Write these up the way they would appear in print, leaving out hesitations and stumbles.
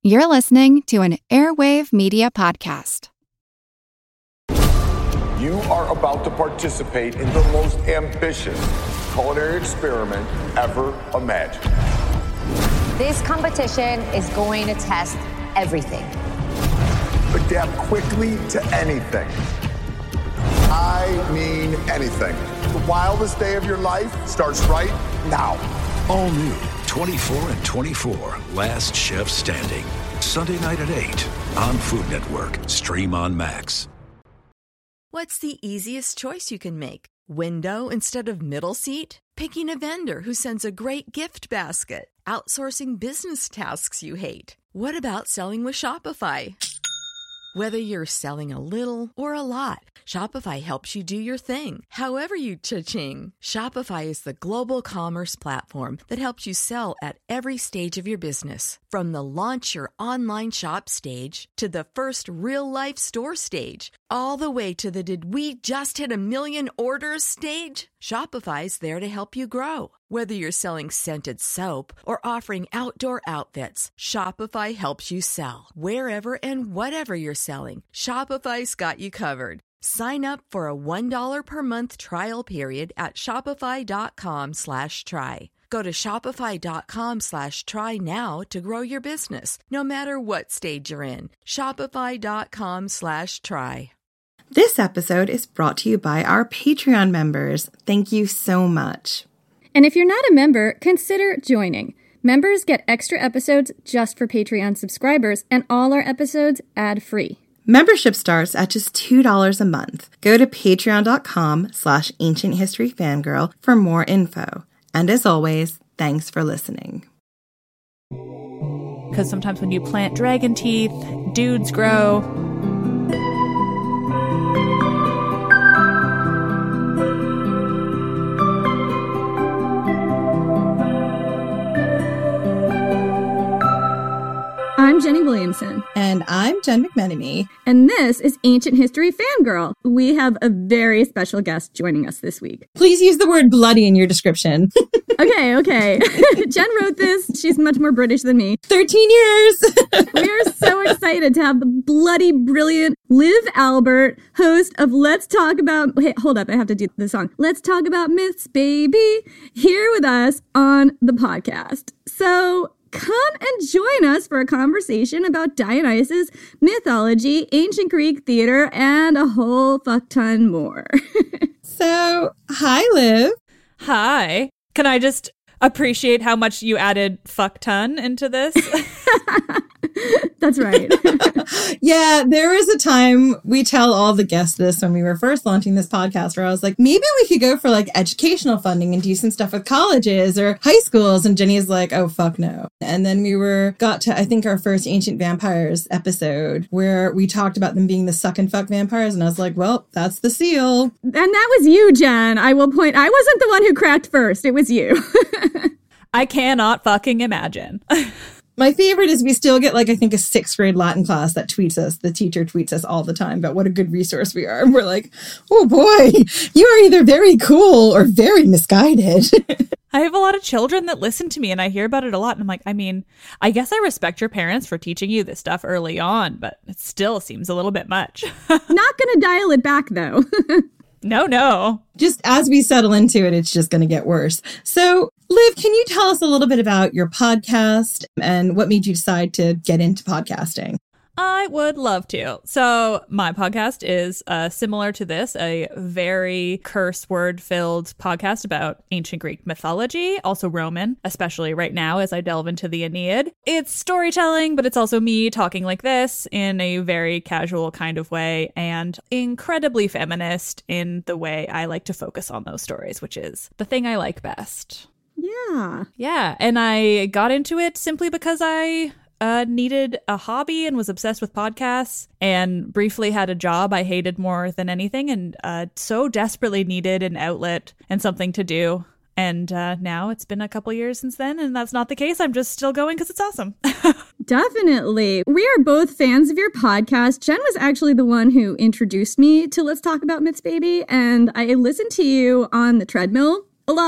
You're listening to an Airwave Media Podcast. You are about to participate in the most ambitious culinary experiment ever imagined. This competition is going to test everything. Adapt quickly to anything. I mean anything. The wildest day of your life starts right now. All new 24 and 24, Last Chef Standing. Sunday night at 8 on Food Network. Stream on Max. What's the easiest choice you can make? Window instead of middle seat? Picking a vendor who sends a great gift basket? Outsourcing business tasks you hate? What about selling with Shopify? Whether you're selling a little or a lot, Shopify helps you do your thing, however you cha-ching. Shopify is the global commerce platform that helps you sell at every stage of your business. From the launch your online shop stage to the first real-life store stage, all the way to the did we just hit 1 million orders stage. Shopify's there to help you grow. Whether you're selling scented soap or offering outdoor outfits, Shopify helps you sell. Wherever and whatever you're selling, Shopify's got you covered. Sign up for a $1 per month trial period at shopify.com/try. Go to shopify.com/try now to grow your business, no matter what stage you're in. Shopify.com/try. This episode is brought to you by our Patreon members. Thank you so much. And if you're not a member, consider joining. Members get extra episodes just for Patreon subscribers, and all our episodes ad-free. Membership starts at just $2 a month. Go to patreon.com/ancienthistoryfangirl for more info. And as always, thanks for listening. Because sometimes when you plant dragon teeth, dudes grow. I'm Jenny Williamson. And I'm Jen McMenemy. And this is Ancient History Fangirl. We have a very special guest joining us this week. Please use the word bloody in your description. Okay. Jen wrote this. She's much more British than me. 13 years. We are so excited to have the bloody, brilliant Liv Albert, host of Let's Talk About... Hey, hold up. I have to do the song. Let's Talk About Myths, baby, here with us on the podcast. So... come and join us for a conversation about Dionysus, mythology, ancient Greek theater, and a whole fuck ton more. So, hi, Liv. Hi. Can I just appreciate how much you added fuck ton into this? That's right. Yeah, there was a time, we tell all the guests this when we were first launching this podcast, where I was like, maybe we could go for like educational funding and do some stuff with colleges or high schools. And Jenny's like, oh, fuck no. And then got to, I think, our first Ancient Vampires episode where we talked about them being the suck and fuck vampires. And I was like, well, that's the seal. And that was you, Jen. I will point, I wasn't the one who cracked first. It was you. I cannot fucking imagine. My favorite is we still get, like, I think a 6th grade Latin class that tweets us. The teacher tweets us all the time about what a good resource we are. And we're like, oh boy, you are either very cool or very misguided. I have a lot of children that listen to me and I hear about it a lot. And I'm like, I mean, I guess I respect your parents for teaching you this stuff early on, but it still seems a little bit much. Not going to dial it back, though. No. Just as we settle into it, it's just going to get worse. So, Liv, can you tell us a little bit about your podcast and what made you decide to get into podcasting? I would love to. So my podcast is similar to this, a very curse word filled podcast about ancient Greek mythology, also Roman, especially right now as I delve into the Aeneid. It's storytelling, but it's also me talking like this in a very casual kind of way and incredibly feminist in the way I like to focus on those stories, which is the thing I like best. Yeah. And I got into it simply because I needed a hobby and was obsessed with podcasts and briefly had a job I hated more than anything and so desperately needed an outlet and something to do. And now it's been a couple years since then, and that's not the case. I'm just still going because it's awesome. Definitely. We are both fans of your podcast. Jen was actually the one who introduced me to Let's Talk About Myths, Baby, and I listened to you on the treadmill a lot.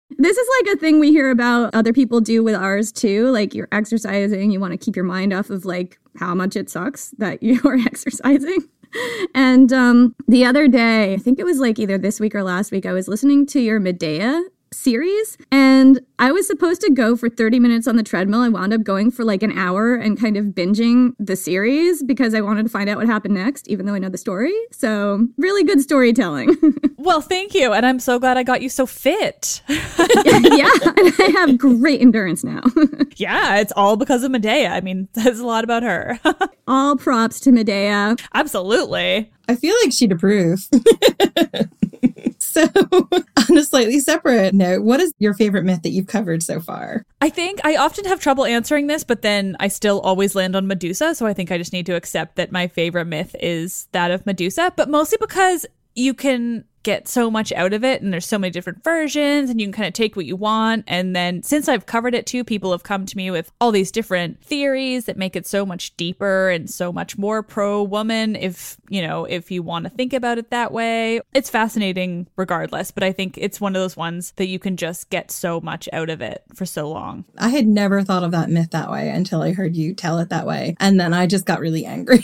This is like a thing we hear about other people do with ours too. Like you're exercising, you want to keep your mind off of like how much it sucks that you're exercising. And the other day, I think it was like either this week or last week, I was listening to your Medea series and I was supposed to go for 30 minutes on the treadmill. I wound up going for like an hour and kind of binging the series because I wanted to find out what happened next, even though I know the story. So really good storytelling. Well, thank you. And I'm so glad I got you so fit. Yeah, and I have great endurance now. Yeah, it's all because of Medea. I mean, says a lot about her. All props to Medea. Absolutely. I feel like she'd approve. So, on a slightly separate note, what is your favorite myth that you've covered so far? I think I often have trouble answering this, but then I still always land on Medusa. So I think I just need to accept that my favorite myth is that of Medusa, but mostly because you can get so much out of it and there's so many different versions and you can kind of take what you want. And then since I've covered it too, people have come to me with all these different theories that make it so much deeper and so much more pro-woman if you want to think about it that way. It's fascinating regardless, but I think it's one of those ones that you can just get so much out of it for so long. I had never thought of that myth that way until I heard you tell it that way. And then I just got really angry.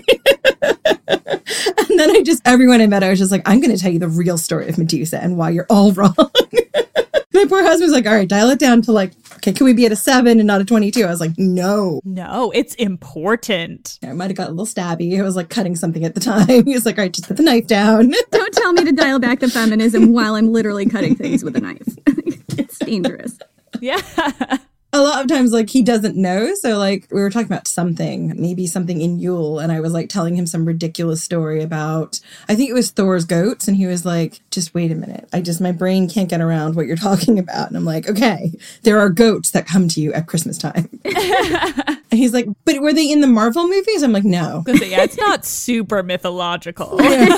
And then everyone I met, I was just like, I'm going to tell you the real story of Medusa and why you're all wrong. My poor husband was like, all right, dial it down to like, okay, can we be at a 7 and not a 22? I was like, no. No, it's important. I might have got a little stabby. I was like cutting something at the time. He was like, all right, just put the knife down. Don't tell me to dial back the feminism while I'm literally cutting things with a knife. It's dangerous. Yeah. A lot of times, like, he doesn't know. So, like, we were talking about maybe something in Yule, and I was, like, telling him some ridiculous story about, I think it was Thor's goats, and he was like, just wait a minute. My brain can't get around what you're talking about. And I'm like, okay, there are goats that come to you at Christmas time. And he's like, but were they in the Marvel movies? I'm like, no. Yeah, it's not super mythological.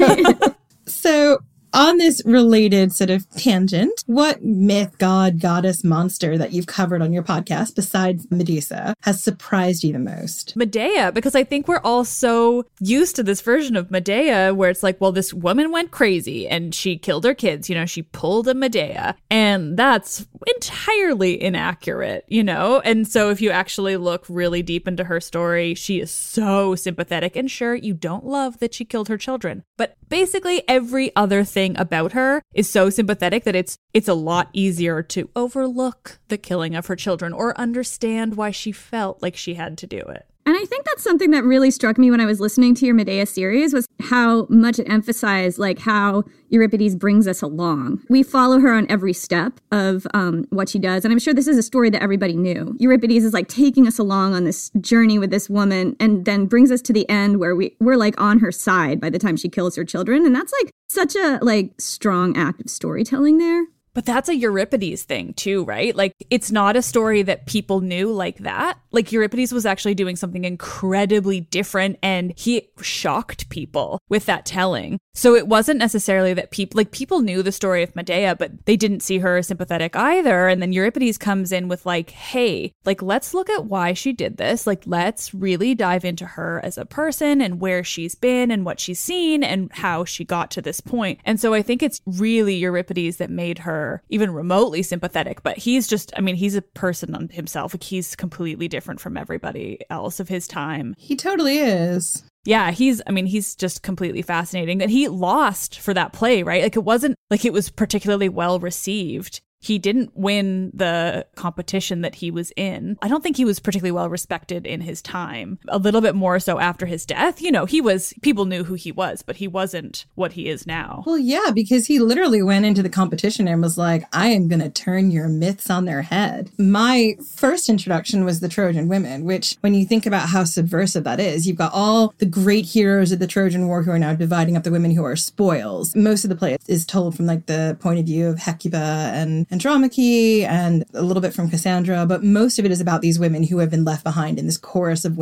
So, on this related sort of tangent, what myth, god, goddess, monster that you've covered on your podcast besides Medusa has surprised you the most? Medea, because I think we're all so used to this version of Medea where it's like, well, this woman went crazy and she killed her kids. She pulled a Medea, and that's entirely inaccurate, And so if you actually look really deep into her story, she is so sympathetic. And sure, you don't love that she killed her children, but basically every other thing about her is so sympathetic that it's a lot easier to overlook the killing of her children or understand why she felt like she had to do it. And I think that's something that really struck me when I was listening to your Medea series was how much it emphasized like how Euripides brings us along. We follow her on every step of what she does. And I'm sure this is a story that everybody knew. Euripides is like taking us along on this journey with this woman and then brings us to the end where we're like on her side by the time she kills her children. And that's like such a like strong act of storytelling there. But that's a Euripides thing too, right? Like, it's not a story that people knew like that. Like, Euripides was actually doing something incredibly different, and he shocked people with that telling. So it wasn't necessarily that people knew the story of Medea, but they didn't see her as sympathetic either. And then Euripides comes in with like, hey, like, let's look at why she did this. Like, let's really dive into her as a person and where she's been and what she's seen and how she got to this point. And so I think it's really Euripides that made her even remotely sympathetic, but he's a person on himself. Like, he's completely different from everybody else of his time. He totally is. Yeah, he's just completely fascinating. And he lost for that play, right? Like, it wasn't like it was particularly well received. He didn't win the competition that he was in. I don't think he was particularly well respected in his time. A little bit more so after his death. People knew who he was, but he wasn't what he is now. Well, yeah, because he literally went into the competition and was like, I am going to turn your myths on their head. My first introduction was the Trojan women, which when you think about how subversive that is, you've got all the great heroes of the Trojan War who are now dividing up the women who are spoils. Most of the play is told from like the point of view of Hecuba and Andromache and a little bit from Cassandra, but most of it is about these women who have been left behind in this chorus of women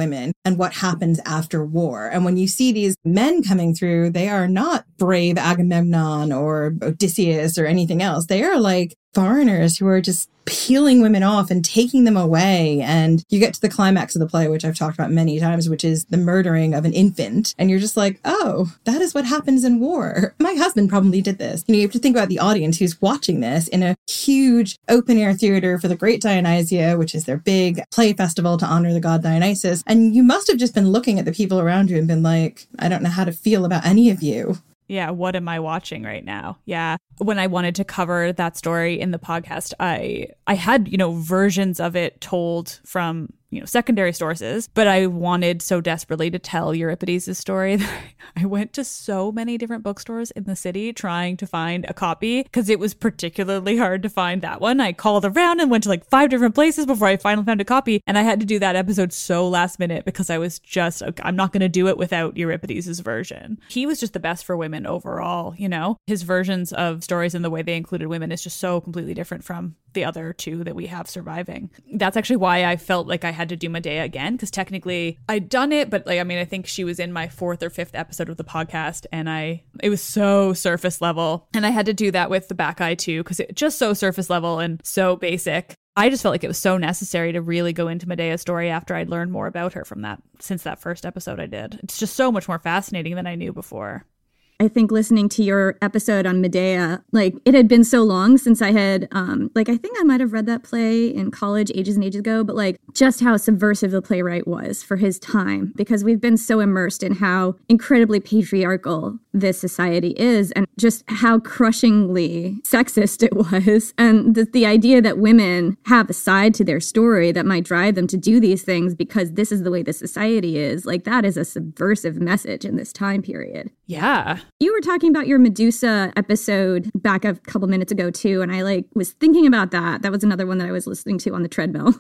and what happens after war. And when you see these men coming through, they are not brave Agamemnon or Odysseus or anything else. They are like foreigners who are just peeling women off and taking them away. And you get to the climax of the play, which I've talked about many times, which is the murdering of an infant. And you're just like, oh, that is what happens in war. My husband probably did this. You know, you have to think about the audience who's watching this in a huge open air theater for the Great Dionysia, which is their big play festival to honor the god Dionysus. And you must have just been looking at the people around you and been like, I don't know how to feel about any of you. Yeah, what am I watching right now? Yeah. When I wanted to cover that story in the podcast, I had, versions of it told from, secondary sources, but I wanted so desperately to tell Euripides' story that I went to so many different bookstores in the city trying to find a copy because it was particularly hard to find that one. I called around and went to like 5 different places before I finally found a copy. And I had to do that episode so last minute because I was just, I'm not going to do it without Euripides' version. He was just the best for women overall, His versions of stories and the way they included women is just so completely different from the other two that we have surviving. That's actually why I felt like I had to do Medea again, because technically I'd done it, but I think she was in my 4th or 5th episode of the podcast, and it was so surface level, and I had to do that with the Bacchae too, because it's just so surface level and so basic. I just felt like it was so necessary to really go into Medea's story after I'd learned more about her since that first episode I did. It's just so much more fascinating than I knew before. I think listening to your episode on Medea, it had been so long since I had, I think I might have read that play in college ages and ages ago, but just how subversive the playwright was for his time, because we've been so immersed in how incredibly patriarchal this society is and just how crushingly sexist it was. And the idea that women have a side to their story that might drive them to do these things because this is the way the society is, that is a subversive message in this time period. Yeah. You were talking about your Medusa episode back a couple minutes ago too, and I was thinking about that. That was another one that I was listening to on the treadmill.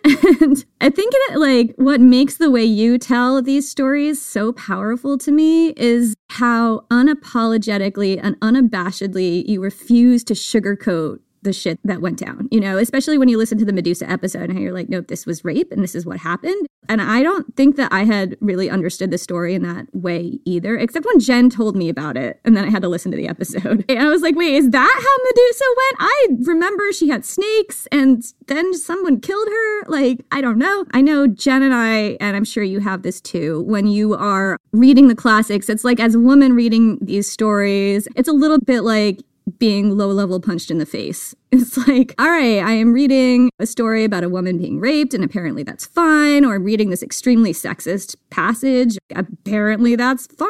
And I think that what makes the way you tell these stories so powerful to me is how unapologetically and unabashedly you refuse to sugarcoat the shit that went down, especially when you listen to the Medusa episode and how you're like, nope, this was rape and this is what happened. And I don't think that I had really understood the story in that way either, except when Jen told me about it. And then I had to listen to the episode. And I was like, wait, is that how Medusa went? I remember she had snakes and then someone killed her. I don't know. I know Jen and I'm sure you have this too, when you are reading the classics, it's as a woman reading these stories, it's a little bit like being low-level punched in the face. It's all right, I am reading a story about a woman being raped, and apparently that's fine, or I'm reading this extremely sexist passage. Apparently that's fine.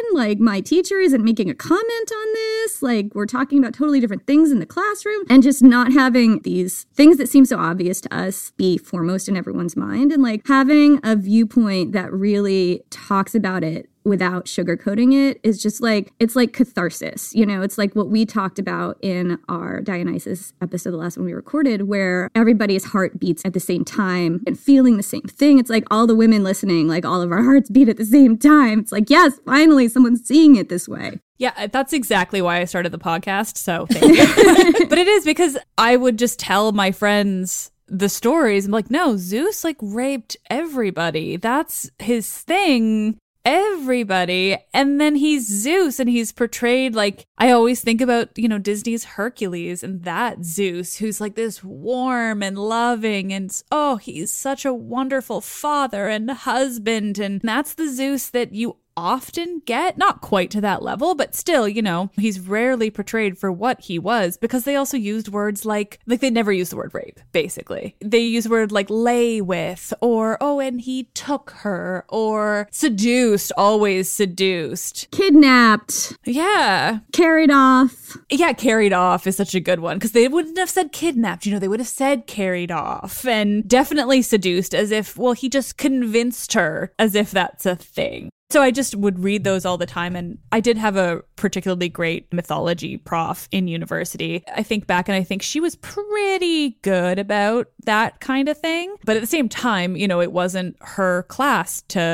My teacher isn't making a comment on this. We're talking about totally different things in the classroom, and just not having these things that seem so obvious to us be foremost in everyone's mind, and having a viewpoint that really talks about it without sugarcoating it is just it's like catharsis, it's like what we talked about in our Dionysus episode, the last one we recorded, where everybody's heart beats at the same time and feeling the same thing. It's all the women listening, all of our hearts beat at the same time. It's yes, finally someone's seeing it this way. Yeah, that's exactly why I started the podcast, so thank you. But it is because I would just tell my friends the stories. I'm no, Zeus raped everybody. That's his thing. Everybody. And then he's Zeus and he's portrayed I always think about, Disney's Hercules and that Zeus who's this warm and loving and he's such a wonderful father and husband. And that's the Zeus that you often get, not quite to that level, but still, he's rarely portrayed for what he was, because they also used words they never used the word rape, basically. They use word lay with, or, and he took her, or seduced, always seduced. Kidnapped. Yeah. Carried off. Yeah, carried off is such a good one, because they wouldn't have said kidnapped, they would have said carried off, and definitely seduced, as if, he just convinced her, as if that's a thing. So I just would read those all the time. And I did have a particularly great mythology prof in university. I think back and I think she was pretty good about that kind of thing. But at the same time, it wasn't her class to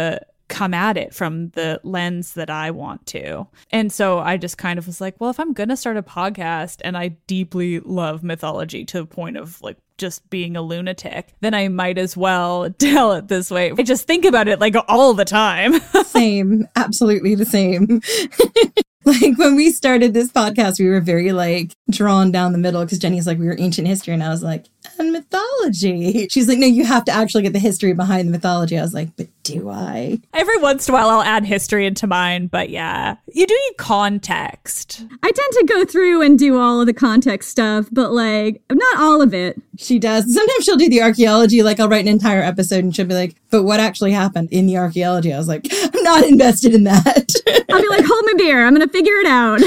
come at it from the lens that I want to. And so I just kind of was like, well, if I'm going to start a podcast and I deeply love mythology to the point of like just being a lunatic, then I might as well tell it this way. I just think about it like all the time. Same. Absolutely the same. Like when we started this podcast, we were very like drawn down the middle because Jenny's like, we were ancient history. And I was like, and mythology. She's like, no, you have to actually get the history behind the mythology. I was like, but do I? Every once in a while, I'll add history into mine. But yeah, you do need context. I tend to go through and do all of the context stuff, but like not all of it. She does. Sometimes she'll do the archaeology. Like I'll write an entire episode and she'll be like, but what actually happened in the archaeology? I was like, I'm not invested in that. I'll be like, hold my beer. I'm going to figure it out.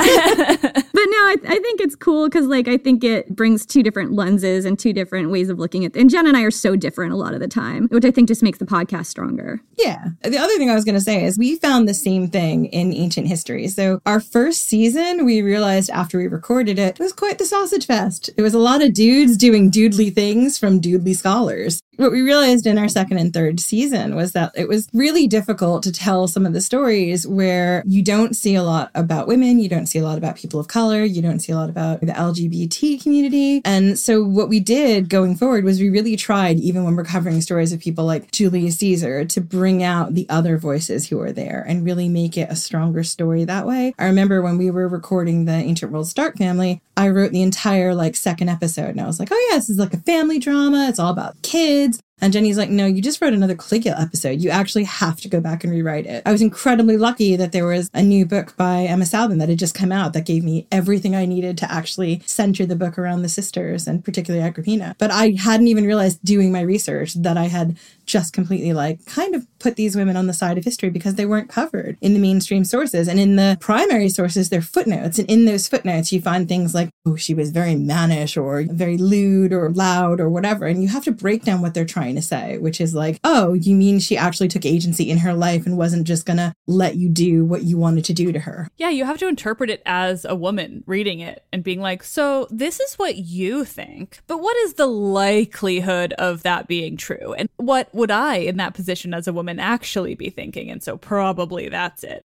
Yeah. But no, I think it's cool because like I think it brings two different lenses and two different ways of looking at it. And Jen and I are so different a lot of the time, which I think just makes the podcast stronger. Yeah. The other thing I was going to say is we found the same thing in ancient history. So our first season, we realized after we recorded it was quite the sausage fest. It was a lot of dudes doing dudely things from dudely scholars. What we realized in our second and third season was that it was really difficult to tell some of the stories where you don't see a lot about women, you don't see a lot about people of color, you don't see a lot about the LGBT community. And so what we did going forward was we really tried, even when we're covering stories of people like Julius Caesar, to bring out the other voices who are there and really make it a stronger story that way. I remember when we were recording the Ancient World Stark family, I wrote the entire like second episode and I was like, oh yeah, this is like a family drama. It's all about kids. And Jenny's like, no, you just wrote another Caligula episode. You actually have to go back and rewrite it. I was incredibly lucky that there was a new book by Emma Salvin that had just come out that gave me everything I needed to actually center the book around the sisters and particularly Agrippina. But I hadn't even realized doing my research that I had just completely like kind of put these women on the side of history because they weren't covered in the mainstream sources. And in the primary sources, they're footnotes. And in those footnotes, you find things like, oh, she was very mannish or very lewd or loud or whatever. And you have to break down what they're trying to say, which is like, oh, you mean she actually took agency in her life and wasn't just gonna let you do what you wanted to do to her. Yeah, you have to interpret it as a woman reading it and being like, so this is what you think, but what is the likelihood of that being true? And what would I, in that position as a woman, actually be thinking? And so probably that's it.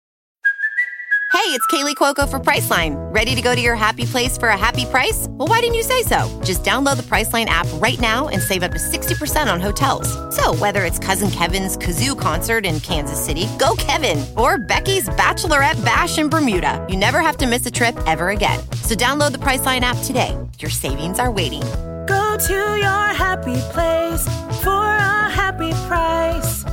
Hey, it's Kaylee Cuoco for Priceline. Ready to go to your happy place for a happy price? Well, why didn't you say so? Just download the Priceline app right now and save up to 60% on hotels. So whether it's Cousin Kevin's Kazoo Concert in Kansas City, go Kevin, or Becky's Bachelorette Bash in Bermuda, you never have to miss a trip ever again. So download the Priceline app today. Your savings are waiting. Go to your happy place for a happy price.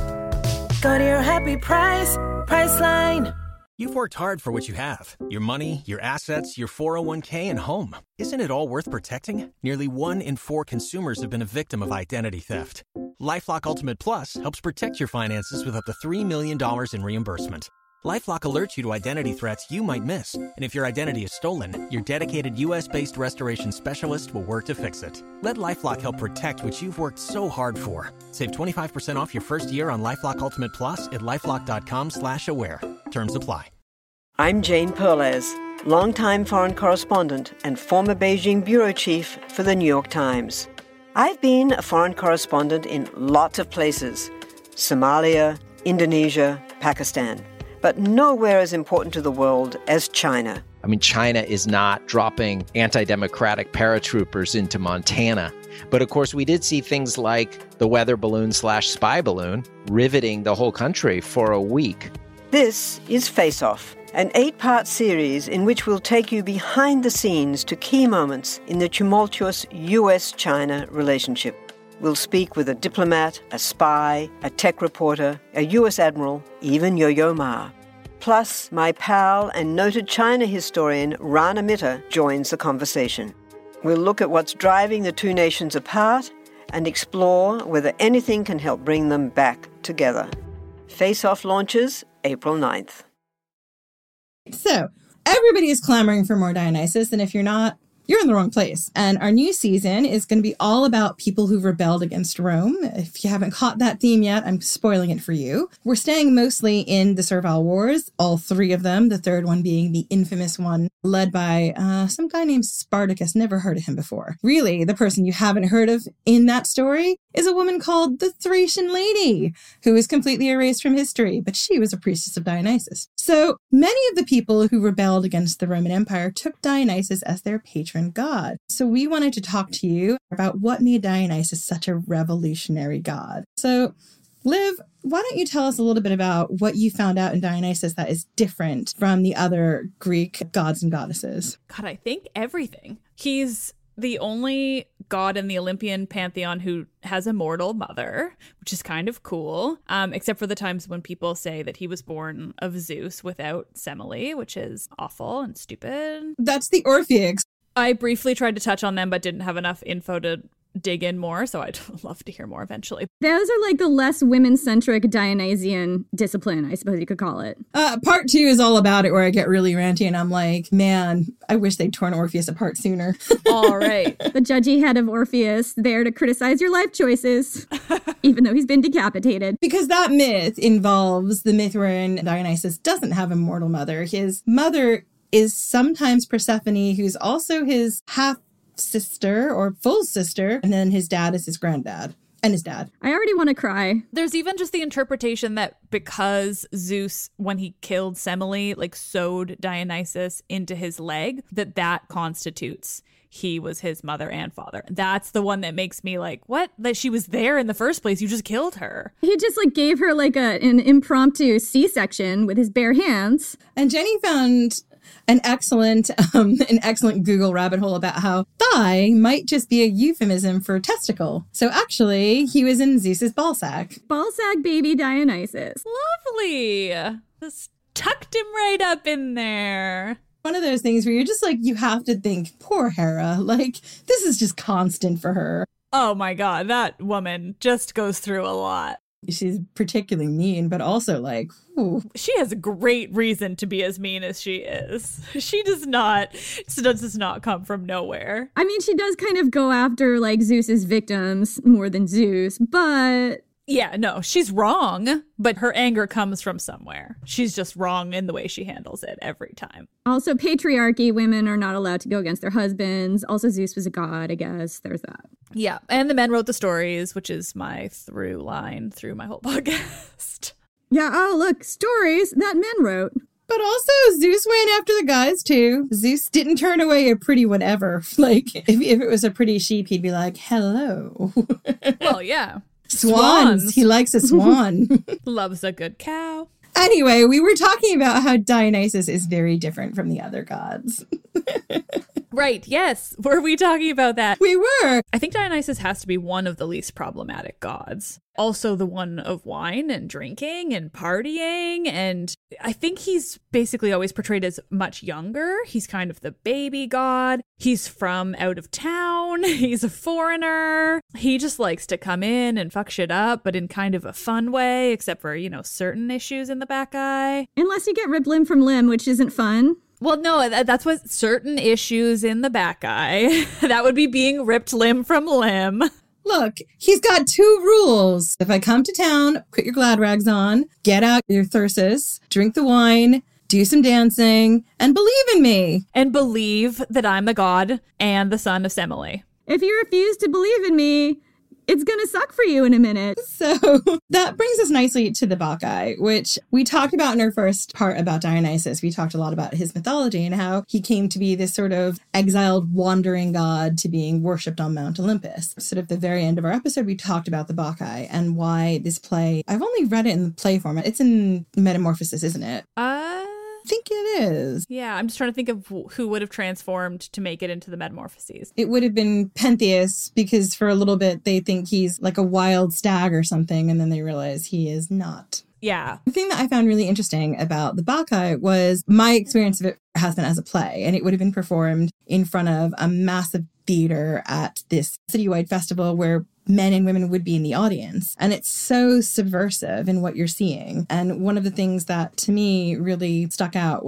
Go to your happy price, Priceline. You've worked hard for what you have. Your money, your assets, your 401k, and home. Isn't it all worth protecting? Nearly 1 in 4 consumers have been a victim of identity theft. LifeLock Ultimate Plus helps protect your finances with up to $3 million in reimbursement. LifeLock alerts you to identity threats you might miss. And if your identity is stolen, your dedicated U.S.-based restoration specialist will work to fix it. Let LifeLock help protect what you've worked so hard for. Save 25% off your first year on LifeLock Ultimate Plus at LifeLock.com/aware. Terms apply. I'm Jane Perlez, longtime foreign correspondent and former Beijing bureau chief for the New York Times. I've been a foreign correspondent in lots of places: Somalia, Indonesia, Pakistan. But nowhere as important to the world as China. I mean, China is not dropping anti-democratic paratroopers into Montana. But of course, we did see things like the weather balloon/spy balloon riveting the whole country for a week. This is Face Off, an 8-part series in which we'll take you behind the scenes to key moments in the tumultuous U.S.-China relationship. We'll speak with a diplomat, a spy, a tech reporter, a U.S. admiral, even Yo-Yo Ma. Plus, my pal and noted China historian Rana Mitter joins the conversation. We'll look at what's driving the two nations apart and explore whether anything can help bring them back together. Face Off launches April 9th. So, everybody is clamoring for more Dionysus, and if you're not you're in the wrong place. And our new season is going to be all about people who rebelled against Rome. If you haven't caught that theme yet, I'm spoiling it for you. We're staying mostly in the Servile Wars, all three of them, the third one being the infamous one led by some guy named Spartacus. Never heard of him before. Really, the person you haven't heard of in that story is a woman called the Thracian Lady, who is completely erased from history, but she was a priestess of Dionysus. So many of the people who rebelled against the Roman Empire took Dionysus as their patron god. So we wanted to talk to you about what made Dionysus such a revolutionary god. So Liv, why don't you tell us a little bit about what you found out in Dionysus that is different from the other Greek gods and goddesses? God, I think everything. He's the only god in the Olympian pantheon who has a mortal mother, which is kind of cool, except for the times when people say that he was born of Zeus without Semele, which is awful and stupid. That's the Orphics. I briefly tried to touch on them, but didn't have enough info to dig in more, so I'd love to hear more eventually. Those are like the less women-centric Dionysian discipline, I suppose you could call it. Part 2 is all about it, where I get really ranty and I'm like, man, I wish they'd torn Orpheus apart sooner. All right. The judgy head of Orpheus there to criticize your life choices, even though he's been decapitated. Because that myth involves the myth wherein Dionysus doesn't have a mortal mother. His mother is sometimes Persephone, who's also his half-sister or full sister, and then his dad is his granddad. And his dad. I already want to cry. There's even just the interpretation that because Zeus, when he killed Semele, like sewed Dionysus into his leg, that constitutes he was his mother and father. That's the one that makes me like, what? That she was there in the first place. You just killed her. He just like gave her like an impromptu C-section with his bare hands. And Jenny found an excellent Google rabbit hole about how thigh might just be a euphemism for testicle. So actually, he was in Zeus's ballsack. Ballsack baby Dionysus. Lovely. Just tucked him right up in there. One of those things where you're just like, you have to think, poor Hera, like, this is just constant for her. Oh my God, that woman just goes through a lot. She's particularly mean, but also like, ooh. She has a great reason to be as mean as she is. She does not come from nowhere. I mean, she does kind of go after like Zeus's victims more than Zeus, but... Yeah, no, she's wrong, but her anger comes from somewhere. She's just wrong in the way she handles it every time. Also, patriarchy, women are not allowed to go against their husbands. Also, Zeus was a god, I guess. There's that. Yeah, and the men wrote the stories, which is my through line through my whole podcast. Yeah, oh, look, stories that men wrote. But also, Zeus went after the guys, too. Zeus didn't turn away a pretty whatever. Like, if it was a pretty sheep, he'd be like, hello. Well, yeah. Swans. He likes a swan. Loves a good cow. Anyway, we were talking about how Dionysus is very different from the other gods. Right, yes. Were we talking about that? We were. I think Dionysus has to be one of the least problematic gods. Also the one of wine and drinking and partying. And I think he's basically always portrayed as much younger. He's kind of the baby god. He's from out of town. He's a foreigner. He just likes to come in and fuck shit up, but in kind of a fun way, except for, certain issues in the back eye. Unless you get ripped limb from limb, which isn't fun. Well, no, that's what certain issues in the back eye. That would be being ripped limb from limb. Look, he's got 2 rules. If I come to town, put your glad rags on, get out your thyrsus, drink the wine, do some dancing, and believe in me. And believe that I'm the god and the son of Semele. If you refuse to believe in me, it's going to suck for you in a minute. So that brings us nicely to the Bacchae, which we talked about in our first part about Dionysus. We talked a lot about his mythology and how he came to be this sort of exiled, wandering god to being worshipped on Mount Olympus. Sort of the very end of our episode, we talked about the Bacchae and why this play, I've only read it in the play format. It's in Metamorphosis, isn't it? I think it is. Yeah, I'm just trying to think of who would have transformed to make it into the Metamorphoses. It would have been Pentheus, because for a little bit they think he's like a wild stag or something, and then they realize he is not. Yeah. The thing that I found really interesting about the Bacchae was my experience of it has been as a play, and it would have been performed in front of a massive theater at this citywide festival where men and women would be in the audience. And it's so subversive in what you're seeing. And one of the things that to me really stuck out was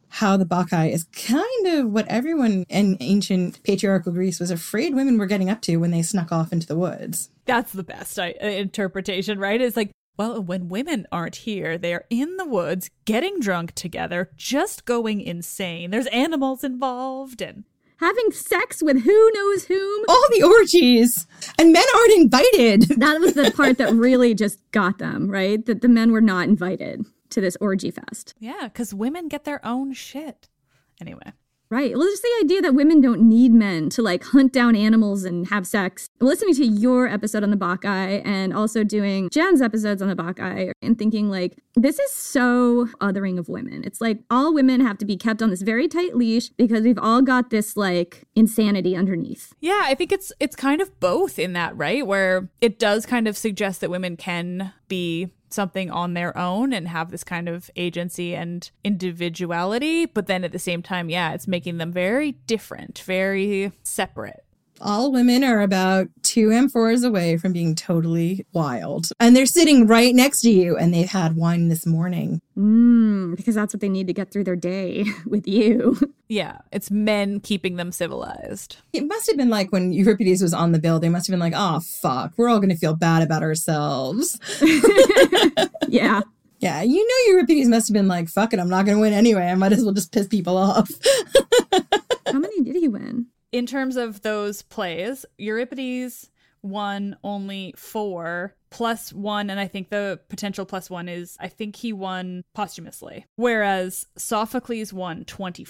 how the Bacchae is kind of what everyone in ancient patriarchal Greece was afraid women were getting up to when they snuck off into the woods. That's the best interpretation, right? It's like, well, when women aren't here, they're in the woods getting drunk together, just going insane. There's animals involved and having sex with who knows whom. All the orgies. And men aren't invited. That was the part that really just got them, right? That the men were not invited to this orgy fest. Yeah, because women get their own shit. Anyway. Right. Well, just the idea that women don't need men to like hunt down animals and have sex. Listening to your episode on the Bacchae and also doing Jen's episodes on the Bacchae and thinking like, this is so othering of women. It's like all women have to be kept on this very tight leash because we've all got this like insanity underneath. Yeah, I think it's kind of both in that, right? Where it does kind of suggest that women can be something on their own and have this kind of agency and individuality. But then at the same time, yeah, it's making them very different, very separate. All women are about 2 amphores away from being totally wild. And they're sitting right next to you and they've had wine this morning. Because that's what they need to get through their day with you. Yeah, it's men keeping them civilized. It must have been like when Euripides was on the bill, they must have been like, oh, fuck, we're all going to feel bad about ourselves. Yeah. Yeah, you know Euripides must have been like, fuck it, I'm not going to win anyway. I might as well just piss people off. How many did he win? In terms of those plays, Euripides won only 4 plus 1, and I think the potential plus 1 is, I think he won posthumously. Whereas Sophocles won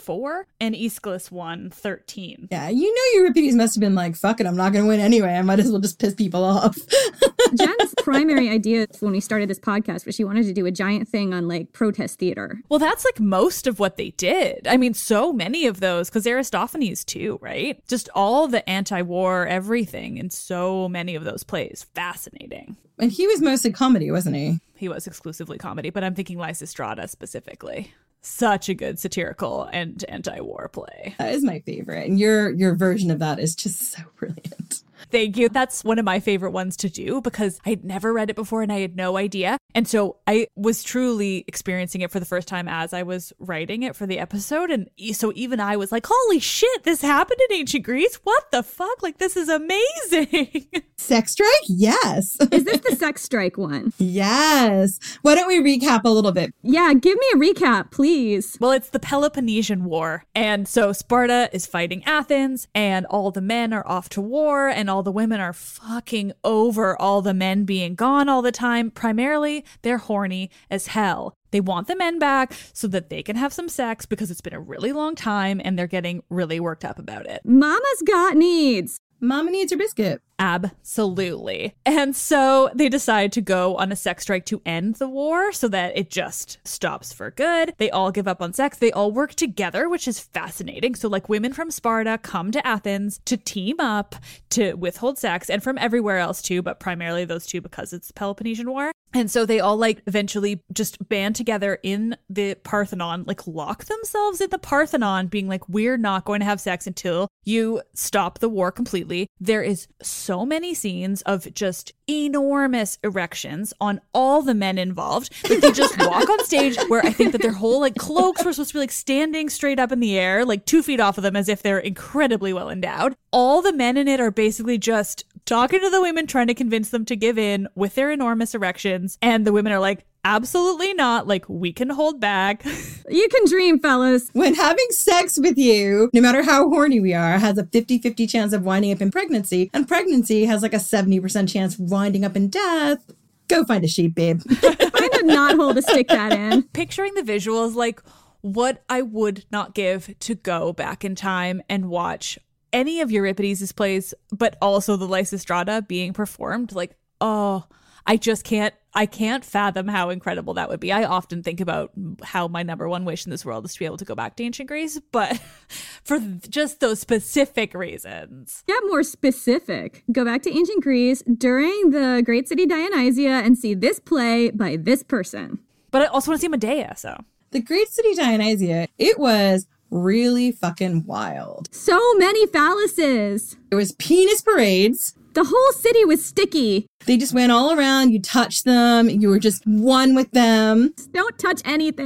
24 and Aeschylus won 13. Yeah, you know Euripides must have been like, fuck it, I'm not going to win anyway. I might as well just piss people off. Jen's primary idea when we started this podcast was she wanted to do a giant thing on like protest theater. Well, that's like most of what they did. I mean, so many of those, because Aristophanes too, right? Just all the anti-war everything in so many of those plays. Fascinating. And he was mostly comedy, wasn't he? He was exclusively comedy, but I'm thinking Lysistrata specifically. Such a good satirical and anti-war play. That is my favorite. And your version of that is just so brilliant. Thank you. That's one of my favorite ones to do because I'd never read it before and I had no idea. And so I was truly experiencing it for the first time as I was writing it for the episode. And so even I was like, holy shit, this happened in ancient Greece? What the fuck? Like, this is amazing. Sex strike? Yes. Is this the sex strike one? Yes. Why don't we recap a little bit? Yeah, give me a recap, please. Well, it's the Peloponnesian War. And so Sparta is fighting Athens and all the men are off to war and all the women are fucking over all the men being gone all the time. Primarily, they're horny as hell. They want the men back so that they can have some sex because it's been a really long time and they're getting really worked up about it. Mama's got needs. Mama needs her biscuit. Absolutely. And so they decide to go on a sex strike to end the war so that it just stops for good. They all give up on sex. They all work together, which is fascinating. So like women from Sparta come to Athens to team up to withhold sex, and from everywhere else too, but primarily those two because it's the Peloponnesian War. And so they all like eventually just band together in the Parthenon, like lock themselves in the Parthenon, being like, we're not going to have sex until you stop the war completely. There is so many scenes of just enormous erections on all the men involved. Like they just walk on stage where I think that their whole like cloaks were supposed to be like standing straight up in the air, like 2 feet off of them as if they're incredibly well endowed. All the men in it are basically just talking to the women, trying to convince them to give in with their enormous erections. And the women are like, absolutely not. Like, we can hold back. You can dream, fellas. When having sex with you, no matter how horny we are, has a 50-50 chance of winding up in pregnancy. And pregnancy has like a 70% chance of winding up in death. Go find a sheep, babe. Find a knothole to stick that in. Picturing the visuals, like what I would not give to go back in time and watch any of Euripides' plays, but also the Lysistrata being performed. Like, oh, I can't fathom how incredible that would be. I often think about how my number one wish in this world is to be able to go back to ancient Greece, but for just those specific reasons. Get more specific. Go back to ancient Greece during the great city Dionysia and see this play by this person. But I also want to see Medea, so. The great city Dionysia, it was really fucking wild. So many phalluses. There was penis parades. The whole city was sticky. They just went all around. You touched them. You were just one with them. Don't touch anything.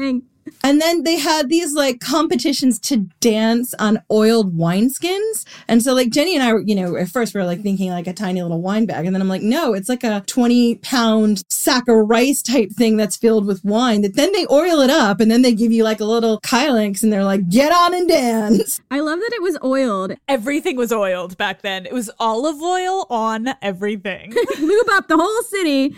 And then they had these like competitions to dance on oiled wineskins. And so like Jenny and I were, at first we were like thinking like a tiny little wine bag. And then I'm like, no, it's like a 20-pound sack of rice type thing that's filled with wine that then they oil it up and then they give you like a little Kylix and they're like, get on and dance. I love that it was oiled. Everything was oiled back then. It was olive oil on everything. Lube up the whole city.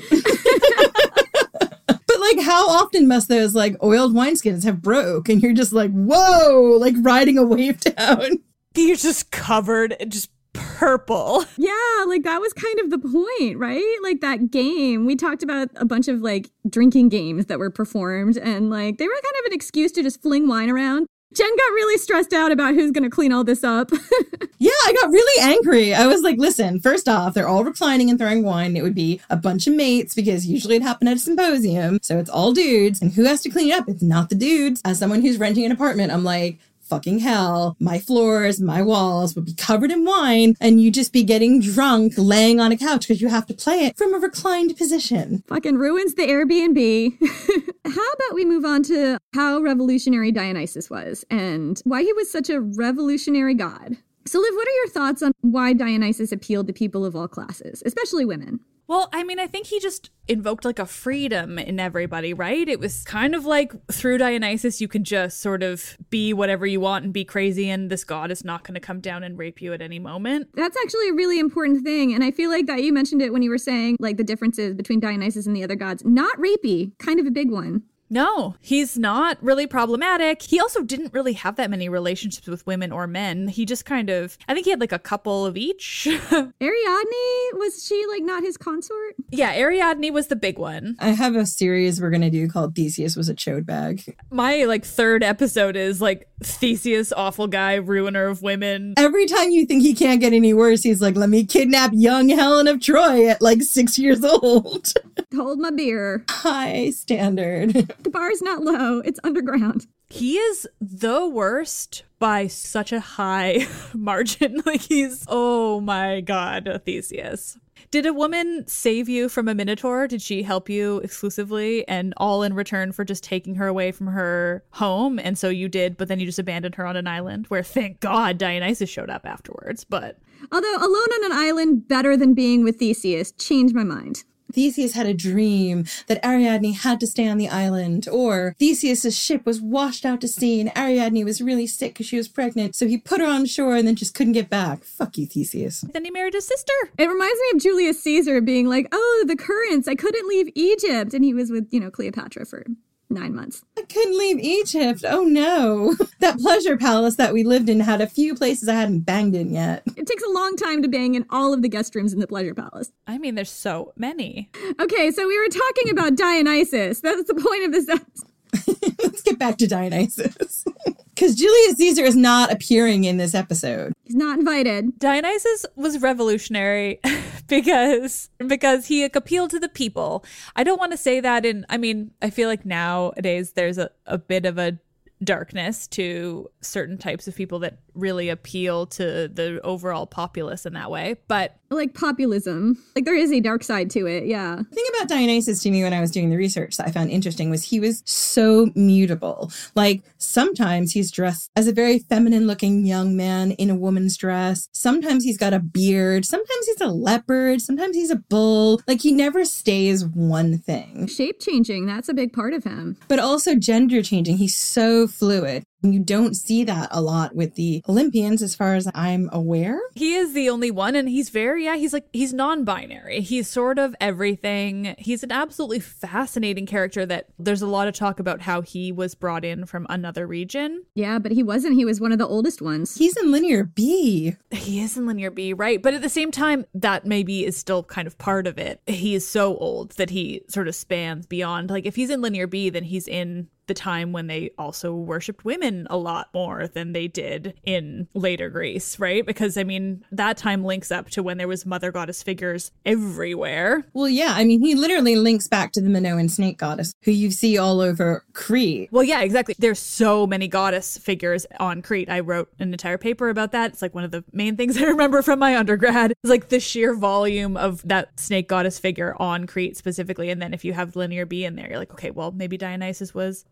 But like, how often must those like oiled wineskins have broke? And you're just like, whoa, like riding a wave down. You're just covered, just purple. Yeah, like that was kind of the point, right? Like that game. We talked about a bunch of like drinking games that were performed and like they were kind of an excuse to just fling wine around. Jen got really stressed out about who's going to clean all this up. Yeah, I got really angry. I was like, listen, first off, they're all reclining and throwing wine. It would be a bunch of mates because usually it happened at a symposium. So it's all dudes. And who has to clean it up? It's not the dudes. As someone who's renting an apartment, I'm like, fucking hell, my floors, my walls would be covered in wine and you'd just be getting drunk laying on a couch because you have to play it from a reclined position. Fucking ruins the Airbnb. How about we move on to how revolutionary Dionysus was and why he was such a revolutionary god? So Liv, what are your thoughts on why Dionysus appealed to people of all classes, especially women? Well, I mean, I think he just invoked like a freedom in everybody, right? It was kind of like through Dionysus, you can just sort of be whatever you want and be crazy, and this god is not going to come down and rape you at any moment. That's actually a really important thing. And I feel like that you mentioned it when you were saying like the differences between Dionysus and the other gods. Not rapey, kind of a big one. No, he's not really problematic. He also didn't really have that many relationships with women or men. He just kind of, I think he had like a couple of each. Ariadne, was she like not his consort? Yeah, Ariadne was the big one. I have a series we're going to do called Theseus was a chode bag. My like third episode is like Theseus, awful guy, ruiner of women. Every time you think he can't get any worse, he's like, let me kidnap young Helen of Troy at like 6 years old. Hold my beer. High standard. The bar's not low, it's underground. He is the worst by such a high margin. Like he's, oh my God, Theseus. Did a woman save you from a minotaur? Did she help you exclusively and all in return for just taking her away from her home? And so you did, but then you just abandoned her on an island where, thank God, Dionysus showed up afterwards. But although alone on an island better than being with Theseus, changed my mind. Theseus had a dream that Ariadne had to stay on the island, or Theseus's ship was washed out to sea and Ariadne was really sick because she was pregnant, so he put her on shore and then just couldn't get back. Fuck you, Theseus. Then he married his sister. It reminds me of Julius Caesar being like, oh, the currents, I couldn't leave Egypt. And he was with, Cleopatra for 9 months. I couldn't leave Egypt. Oh no. That pleasure palace that we lived in had a few places I hadn't banged in yet. It takes a long time to bang in all of the guest rooms in the pleasure palace. I mean, there's so many. Okay, so we were talking about Dionysus. That's the point of this episode. Let's get back to Dionysus. Because Julius Caesar is not appearing in this episode. He's not invited. Dionysus was revolutionary because he appealed to the people. I don't want to say that I feel like nowadays there's a bit of a darkness to certain types of people that really appeal to the overall populace in that way. But like populism, like there is a dark side to it. Yeah. The thing about Dionysus to me when I was doing the research that I found interesting was he was so mutable. Like sometimes he's dressed as a very feminine looking young man in a woman's dress. Sometimes he's got a beard. Sometimes he's a leopard. Sometimes he's a bull. Like he never stays one thing. Shape changing. That's a big part of him. But also gender changing. He's so fluid. You don't see that a lot with the Olympians as far as I'm aware. He is the only one, and he's he's non-binary. He's sort of everything. He's an absolutely fascinating character that there's a lot of talk about how he was brought in from another region. Yeah, but he wasn't. He was one of the oldest ones. He's in Linear B. He is in Linear B, right? But at the same time, that maybe is still kind of part of it. He is so old that he sort of spans beyond. Like if he's in Linear B, then he's in the time when they also worshipped women a lot more than they did in later Greece, right? Because, that time links up to when there was mother goddess figures everywhere. Well, yeah, he literally links back to the Minoan snake goddess, who you see all over Crete. Well, yeah, exactly. There's so many goddess figures on Crete. I wrote an entire paper about that. It's like one of the main things I remember from my undergrad. It's like the sheer volume of that snake goddess figure on Crete specifically. And then if you have Linear B in there, you're like, okay, well, maybe Dionysus was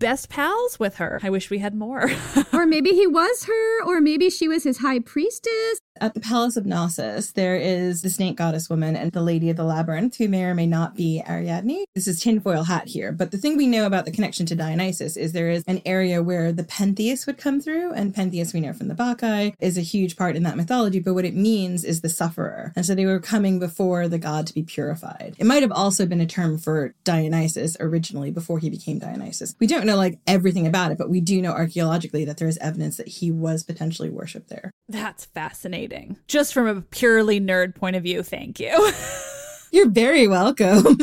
best pals with her. I wish we had more. Or maybe he was her, or maybe she was his high priestess. At the Palace of Knossos, there is the snake goddess woman and the Lady of the Labyrinth, who may or may not be Ariadne. This is tinfoil hat here. But the thing we know about the connection to Dionysus is there is an area where the Pentheus would come through. And Pentheus, we know from the Bacchae, is a huge part in that mythology. But what it means is the sufferer. And so they were coming before the god to be purified. It might have also been a term for Dionysus originally before he became Dionysus. We don't know like everything about it, but we do know archaeologically that there is evidence that he was potentially worshipped there. That's fascinating. Just from a purely nerd point of view, thank you. You're very welcome.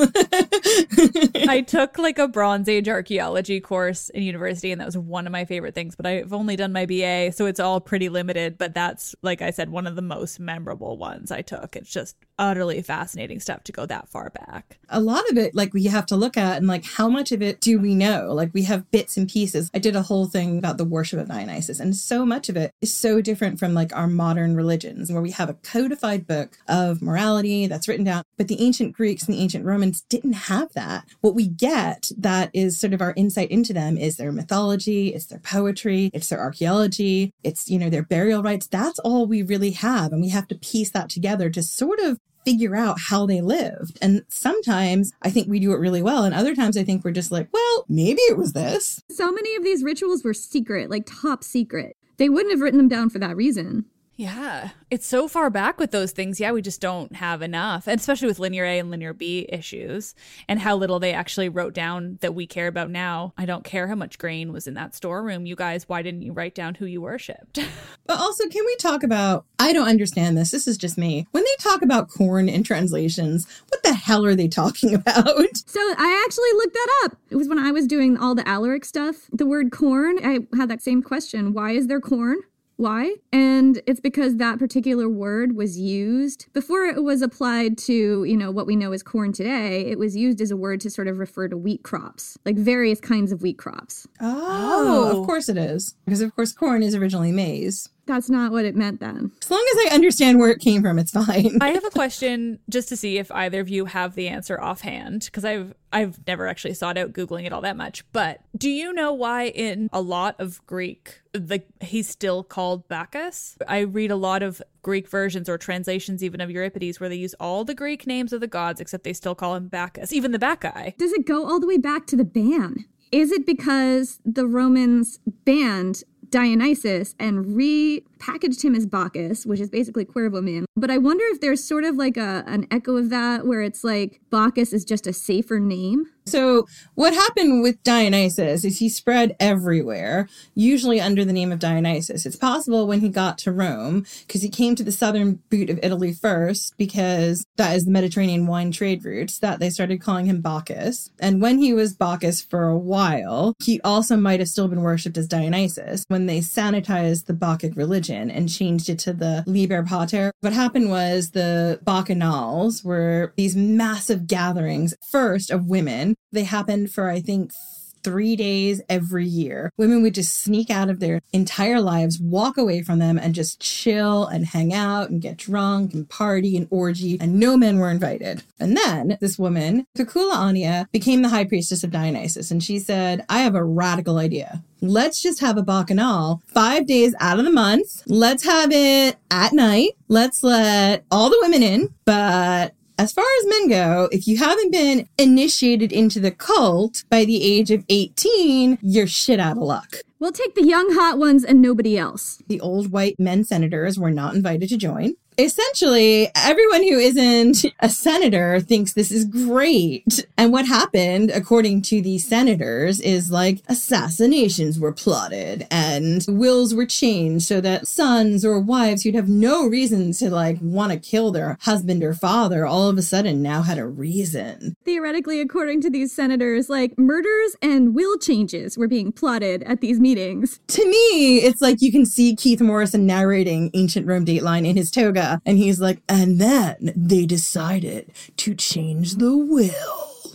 I took like a Bronze Age archaeology course in university, and that was one of my favorite things, but I've only done my BA, so it's all pretty limited, but that's, like I said, one of the most memorable ones I took. It's just utterly fascinating stuff to go that far back. A lot of it, like, we have to look at, and like, how much of it do we know? Like, we have bits and pieces. I did a whole thing about the worship of Dionysus, and so much of it is so different from like our modern religions, where we have a codified book of morality that's written down, but the ancient Greeks and the ancient Romans didn't have that. What we get that is sort of our insight into them is their mythology, it's their poetry, it's their archaeology, it's, you know, their burial rites. That's all we really have. And we have to piece that together to sort of figure out how they lived. And sometimes I think we do it really well. And other times I think we're just like, well, maybe it was this. So many of these rituals were secret, like top secret. They wouldn't have written them down for that reason. Yeah, it's so far back with those things. Yeah, we just don't have enough, and especially with Linear A and Linear B issues and how little they actually wrote down that we care about now. I don't care how much grain was in that storeroom. You guys, why didn't you write down who you worshipped? But also, can we talk about, I don't understand this. This is just me. When they talk about corn in translations, what the hell are they talking about? So I actually looked that up. It was when I was doing all the Alaric stuff. The word corn, I had that same question. Why is there corn? Why? And it's because that particular word was used before it was applied to, you know, what we know as corn today. It was used as a word to sort of refer to wheat crops, like various kinds of wheat crops. Oh, of course it is. Because of course corn is originally maize. That's not what it meant then. As long as I understand where it came from, it's fine. I have a question just to see if either of you have the answer offhand, because I've never actually sought out Googling it all that much. But do you know why in a lot of Greek, he's still called Bacchus? I read a lot of Greek versions or translations even of Euripides where they use all the Greek names of the gods, except they still call him Bacchus, even the Bacchae. Does it go all the way back to the ban? Is it because the Romans banned Dionysus and repackaged him as Bacchus, which is basically Cuervo Man? But I wonder if there's sort of like an echo of that where it's like Bacchus is just a safer name. So what happened with Dionysus is he spread everywhere, usually under the name of Dionysus. It's possible when he got to Rome, because he came to the southern boot of Italy first, because that is the Mediterranean wine trade routes, that they started calling him Bacchus. And when he was Bacchus for a while, he also might have still been worshipped as Dionysus. When they sanitized the Bacchic religion and changed it to the Liber Pater, what happened was the Bacchanals were these massive gatherings, first of women. They happened for, I think, 3 days every year. Women would just sneak out of their entire lives, walk away from them, and just chill and hang out and get drunk and party and orgy, and no men were invited. And then this woman, Kekula Ania, became the high priestess of Dionysus, and she said, I have a radical idea. Let's just have a bacchanal 5 days out of the month. Let's have it at night. Let's let all the women in, but as far as men go, if you haven't been initiated into the cult by the age of 18, you're shit out of luck. We'll take the young hot ones and nobody else. The old white men senators were not invited to join. Essentially, everyone who isn't a senator thinks this is great. And what happened, according to the senators, is like assassinations were plotted and wills were changed so that sons or wives who'd have no reason to like want to kill their husband or father all of a sudden now had a reason. Theoretically, according to these senators, like murders and will changes were being plotted at these meetings. To me, it's like you can see Keith Morrison narrating Ancient Rome Dateline in his toga. And he's like, and then they decided to change the will.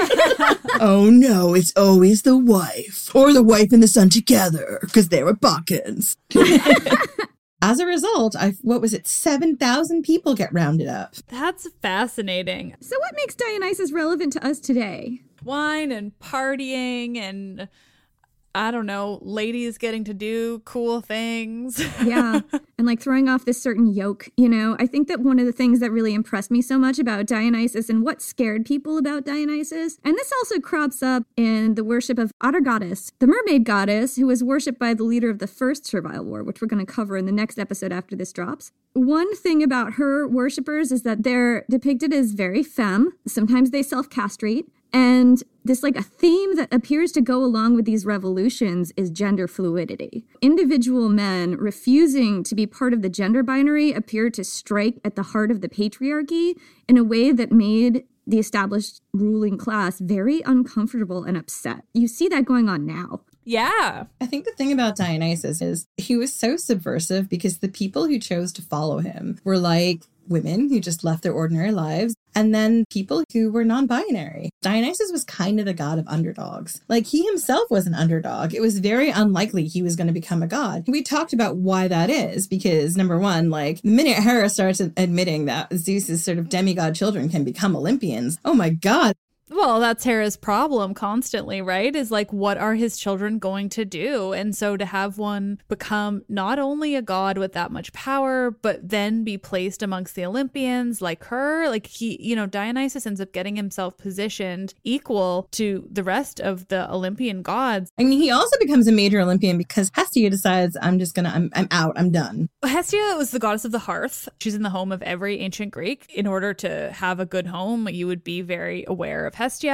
Oh no, it's always the wife. Or the wife and the son together, because they were Baccans. As a result, 7,000 people get rounded up. That's fascinating. So what makes Dionysus relevant to us today? Wine and partying and I don't know, ladies getting to do cool things. Yeah. And like throwing off this certain yoke, you know, I think that one of the things that really impressed me so much about Dionysus and what scared people about Dionysus, and this also crops up in the worship of Atargatis, the mermaid goddess who was worshipped by the leader of the first Servile War, which we're going to cover in the next episode after this drops. One thing about her worshippers is that they're depicted as very femme. Sometimes they self-castrate. And this like a theme that appears to go along with these revolutions is gender fluidity. Individual men refusing to be part of the gender binary appeared to strike at the heart of the patriarchy in a way that made the established ruling class very uncomfortable and upset. You see that going on now. Yeah. I think the thing about Dionysus is he was so subversive because the people who chose to follow him were like women who just left their ordinary lives, and then people who were non-binary. Dionysus was kind of the god of underdogs. Like, he himself was an underdog. It was very unlikely he was going to become a god. We talked about why that is, because number one, like, the minute Hera starts admitting that Zeus's sort of demigod children can become Olympians, oh my god. Well, that's Hera's problem constantly, right? Is like, what are his children going to do? And so to have one become not only a god with that much power, but then be placed amongst the Olympians like her, like he, you know, Dionysus ends up getting himself positioned equal to the rest of the Olympian gods. I mean, he also becomes a major Olympian because Hestia decides, I'm out, I'm done. Hestia was the goddess of the hearth. She's in the home of every ancient Greek. In order to have a good home, you would be very aware of Hestia,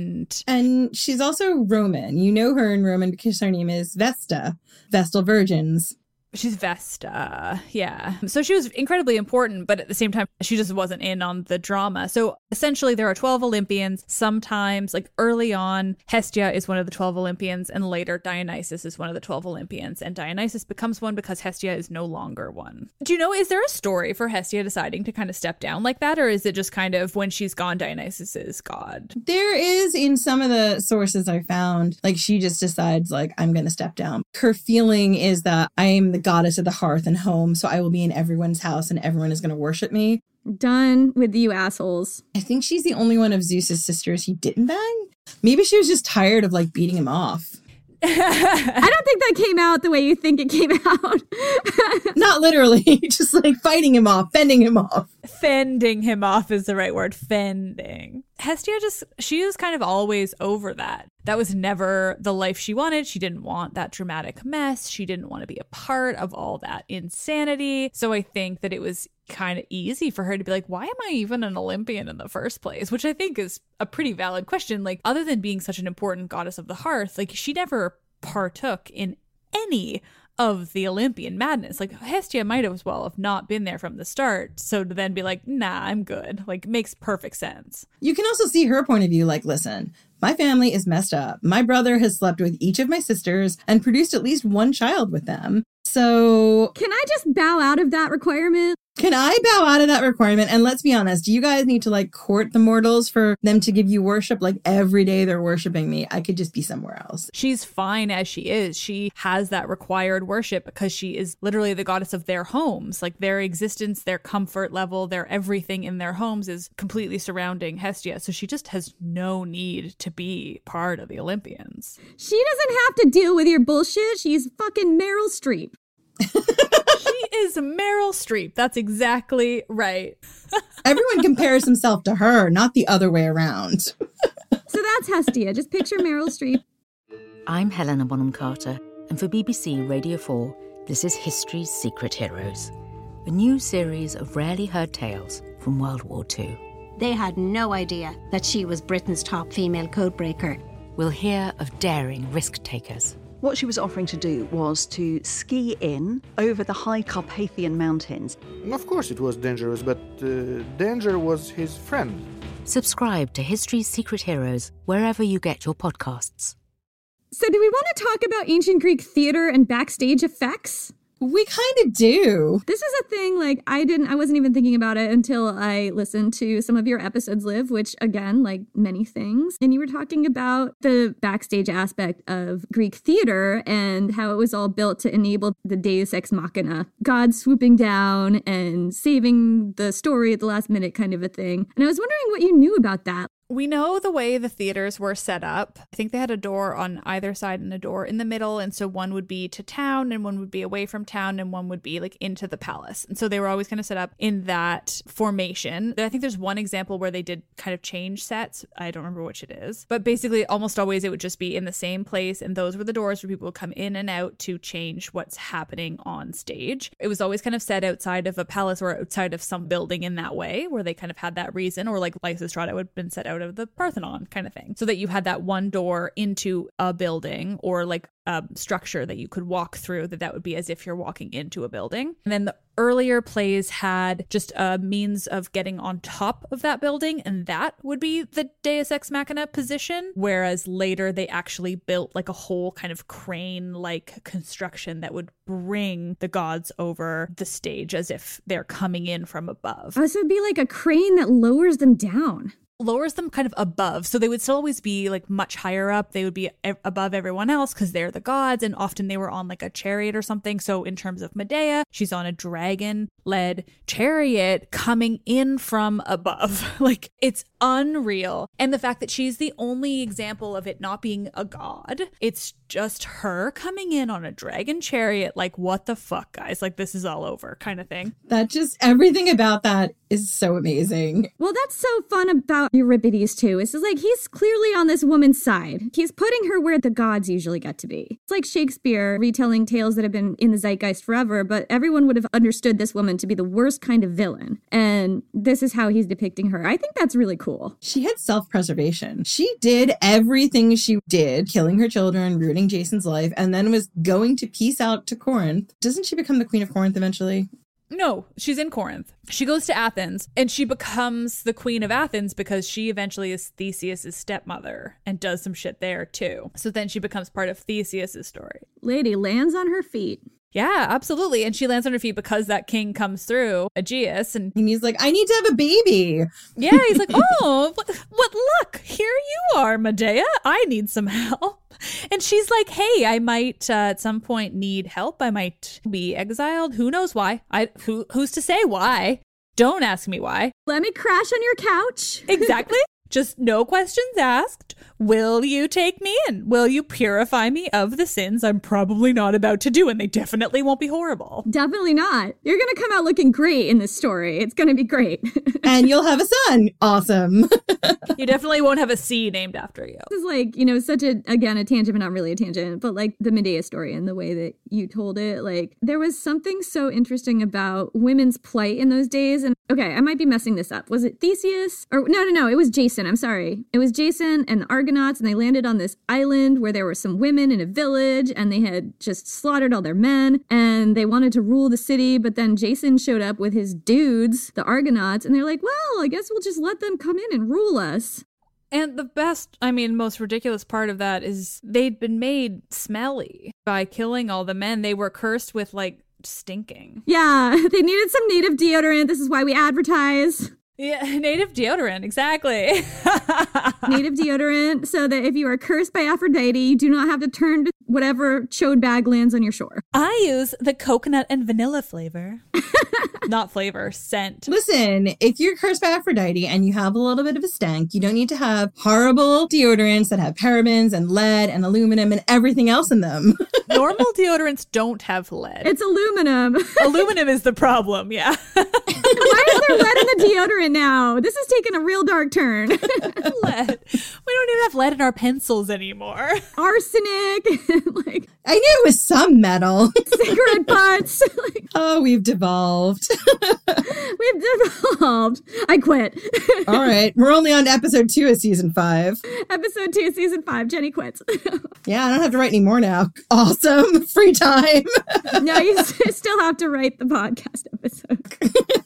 and she's also Roman. You know her in Roman because her name is Vesta, Vestal Virgins. She's Vesta, yeah. So she was incredibly important, but at the same time, she just wasn't in on the drama. So essentially, there are 12 Olympians. Sometimes, like early on, Hestia is one of the 12 Olympians, and later Dionysus is one of the 12 Olympians. And Dionysus becomes one because Hestia is no longer one. Do you know, is there a story for Hestia deciding to kind of step down like that? Or is it just kind of when she's gone, Dionysus is god? There is, in some of the sources I found, like she just decides, like, I'm going to step down. Her feeling is that I am the goddess of the hearth and home, so I will be in everyone's house and everyone is going to worship me. Done with you assholes. I think she's the only one of Zeus's sisters he didn't bang. Maybe she was just tired of like beating him off. I don't think that came out the way you think it came out. Not literally, just like fighting him off, fending him off. Fending him off is the right word. Fending. Hestia she was kind of always over that. That was never the life she wanted. She didn't want that dramatic mess. She didn't want to be a part of all that insanity. So I think that it was kind of easy for her to be like, why am I even an Olympian in the first place? Which I think is a pretty valid question. Like, other than being such an important goddess of the hearth, like she never partook in any of the Olympian madness. Like, Hestia might as well have not been there from the start. So to then be like, nah, I'm good, like, makes perfect sense. You can also see her point of view, like, listen, my family is messed up. My brother has slept with each of my sisters and produced at least one child with them. So can I just bow out of that requirement? Can I bow out of that requirement? And let's be honest, do you guys need to like court the mortals for them to give you worship? Like every day they're worshiping me. I could just be somewhere else. She's fine as she is. She has that required worship because she is literally the goddess of their homes. Like their existence, their comfort level, their everything in their homes is completely surrounding Hestia. So she just has no need to be part of the Olympians. She doesn't have to deal with your bullshit. She's fucking Meryl Streep. She is Meryl Streep. That's exactly right. Everyone compares himself to her, not the other way around. So that's Hestia. Just picture Meryl Streep. I'm Helena Bonham Carter, and for BBC Radio 4, this is History's Secret Heroes, a new series of rarely heard tales from World War II. They had no idea that she was Britain's top female codebreaker. We'll hear of daring risk-takers. What she was offering to do was to ski in over the high Carpathian mountains. Of course it was dangerous, but danger was his friend. Subscribe to History's Secret Heroes wherever you get your podcasts. So do we want to talk about ancient Greek theater and backstage effects? We kind of do. This is a thing, like, I wasn't even thinking about it until I listened to some of your episodes, Liv, which, again, like many things. And you were talking about the backstage aspect of Greek theater and how it was all built to enable the Deus Ex Machina, God swooping down and saving the story at the last minute kind of a thing. And I was wondering what you knew about that. We know the way the theaters were set up. I think they had a door on either side and a door in the middle. And so one would be to town and one would be away from town and one would be like into the palace. And so they were always kind of set up in that formation. I think there's one example where they did kind of change sets. I don't remember which it is. But basically, almost always it would just be in the same place. And those were the doors where people would come in and out to change what's happening on stage. It was always kind of set outside of a palace or outside of some building in that way where they kind of had that reason, or like Lysistrata would have been set out of the Parthenon kind of thing, so that you had that one door into a building or like a structure that you could walk through, that would be as if you're walking into a building. And then the earlier plays had just a means of getting on top of that building, and that would be the Deus Ex Machina position, whereas later they actually built like a whole kind of crane-like construction that would bring the gods over the stage as if they're coming in from above. Oh, so it'd be like a crane that lowers them down. Lowers them kind of above, so they would still always be like much higher up. They would be above everyone else because they're the gods, and often they were on like a chariot or something. So in terms of Medea, she's on a dragon-led chariot coming in from above. Like, it's unreal. And the fact that she's the only example of it not being a god, it's just her coming in on a dragon chariot. Like, what the fuck, guys? Like, this is all over kind of thing. That just, everything about that is so amazing. Well, that's so fun about Euripides too. It's just like he's clearly on this woman's side. He's putting her where the gods usually get to be. It's like Shakespeare retelling tales that have been in the zeitgeist forever, but everyone would have understood this woman to be the worst kind of villain. And this is how he's depicting her. I think that's really cool. She had self-preservation. She did everything she did, killing her children, ruining Jason's life, and then was going to peace out to Corinth. Doesn't she become the Queen of Corinth eventually? No, she's in Corinth. She goes to Athens and she becomes the Queen of Athens because she eventually is Theseus's stepmother and does some shit there too. So then she becomes part of Theseus's story. Lady lands on her feet. Yeah, absolutely. And she lands on her feet because that king comes through, Aegeus. And he's like, I need to have a baby. Yeah, he's like, oh, what luck. Here you are, Medea. I need some help. And she's like, hey, I might at some point need help. I might be exiled. Who knows why? Who's to say why? Don't ask me why. Let me crash on your couch. Exactly. Just no questions asked. Will you take me in? Will you purify me of the sins I'm probably not about to do? And they definitely won't be horrible. Definitely not. You're going to come out looking great in this story. It's going to be great. And you'll have a son. Awesome. You definitely won't have a sea named after you. This is like, you know, such a tangent, but not really a tangent, but like the Medea story and the way that you told it. Like, there was something so interesting about women's plight in those days. And okay, I might be messing this up. Was it Theseus? Or no, it was Jason. I'm sorry. It was Jason and the Argonauts, and they landed on this island where there were some women in a village, and they had just slaughtered all their men, and they wanted to rule the city, but then Jason showed up with his dudes, the Argonauts, and they're like, well, I guess we'll just let them come in and rule us. And the best, most ridiculous part of that is they'd been made smelly by killing all the men. They were cursed with, like, stinking. Yeah, they needed some native deodorant. This is why we advertise. Yeah, native deodorant, exactly. Native deodorant, so that if you are cursed by Aphrodite, you do not have to turn to whatever chode bag lands on your shore. I use the coconut and vanilla flavor. Not flavor, scent. Listen, if you're cursed by Aphrodite and you have a little bit of a stank, you don't need to have horrible deodorants that have parabens and lead and aluminum and everything else in them. Normal deodorants don't have lead. It's aluminum. Aluminum is the problem, yeah. Why is there lead in the deodorant now? This is taking a real dark turn. Lead. We don't even have lead in our pencils anymore. Arsenic. Like, I knew it was some metal. Cigarette butts. Oh, we've devolved. We've devolved. I quit. All right. We're only on to episode 2 of season 5. Episode 2, season 5. Jenny quits. Yeah, I don't have to write any more now. Awesome. Free time. No, you still have to write the podcast episode.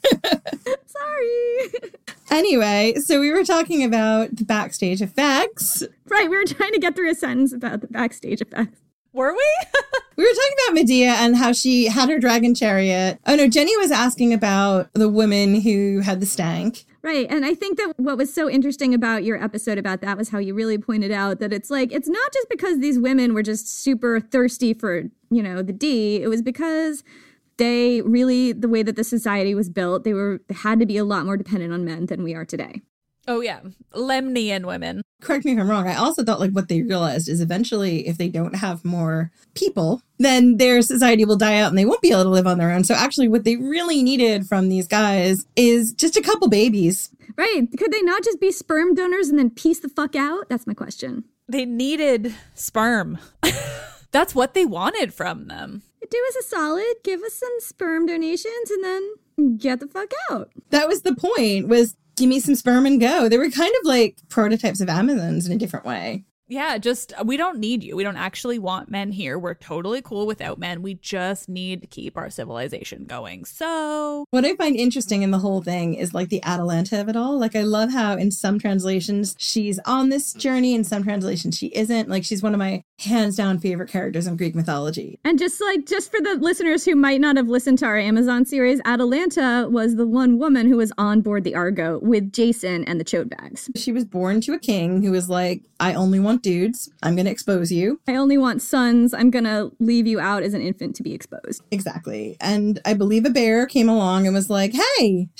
Sorry. Anyway, so we were talking about the backstage effects. Right, we were trying to get through a sentence about the backstage effects. Were we? We were talking about Medea and how she had her dragon chariot. Oh no, Jenny was asking about the woman who had the stank. Right. And I think that what was so interesting about your episode about that was how you really pointed out that it's like, it's not just because these women were just super thirsty for, you know, the D. It was because they really, the way that the society was built, they had to be a lot more dependent on men than we are today. Oh, yeah. Lemnian women. Correct me if I'm wrong. I also thought like what they realized is eventually if they don't have more people, then their society will die out and they won't be able to live on their own. So actually what they really needed from these guys is just a couple babies. Right. Could they not just be sperm donors and then piece the fuck out? That's my question. They needed sperm. That's what they wanted from them. Do us a solid, give us some sperm donations, and then get the fuck out. That was the point, was give me some sperm and go. They were kind of like prototypes of Amazons in a different way. Yeah, just, we don't need you. We don't actually want men here. We're totally cool without men. We just need to keep our civilization going. So what I find interesting in the whole thing is like the Atalanta of it all. Like I love how in some translations she's on this journey, in some translations she isn't. Like she's one of my hands down favorite characters in Greek mythology. And just for the listeners who might not have listened to our Amazon series, Atalanta was the one woman who was on board the Argo with Jason and the Chode bags. She was born to a king who was like, I only want dudes. I'm going to expose you. I only want sons. I'm going to leave you out as an infant to be exposed. Exactly. And I believe a bear came along and was like, hey,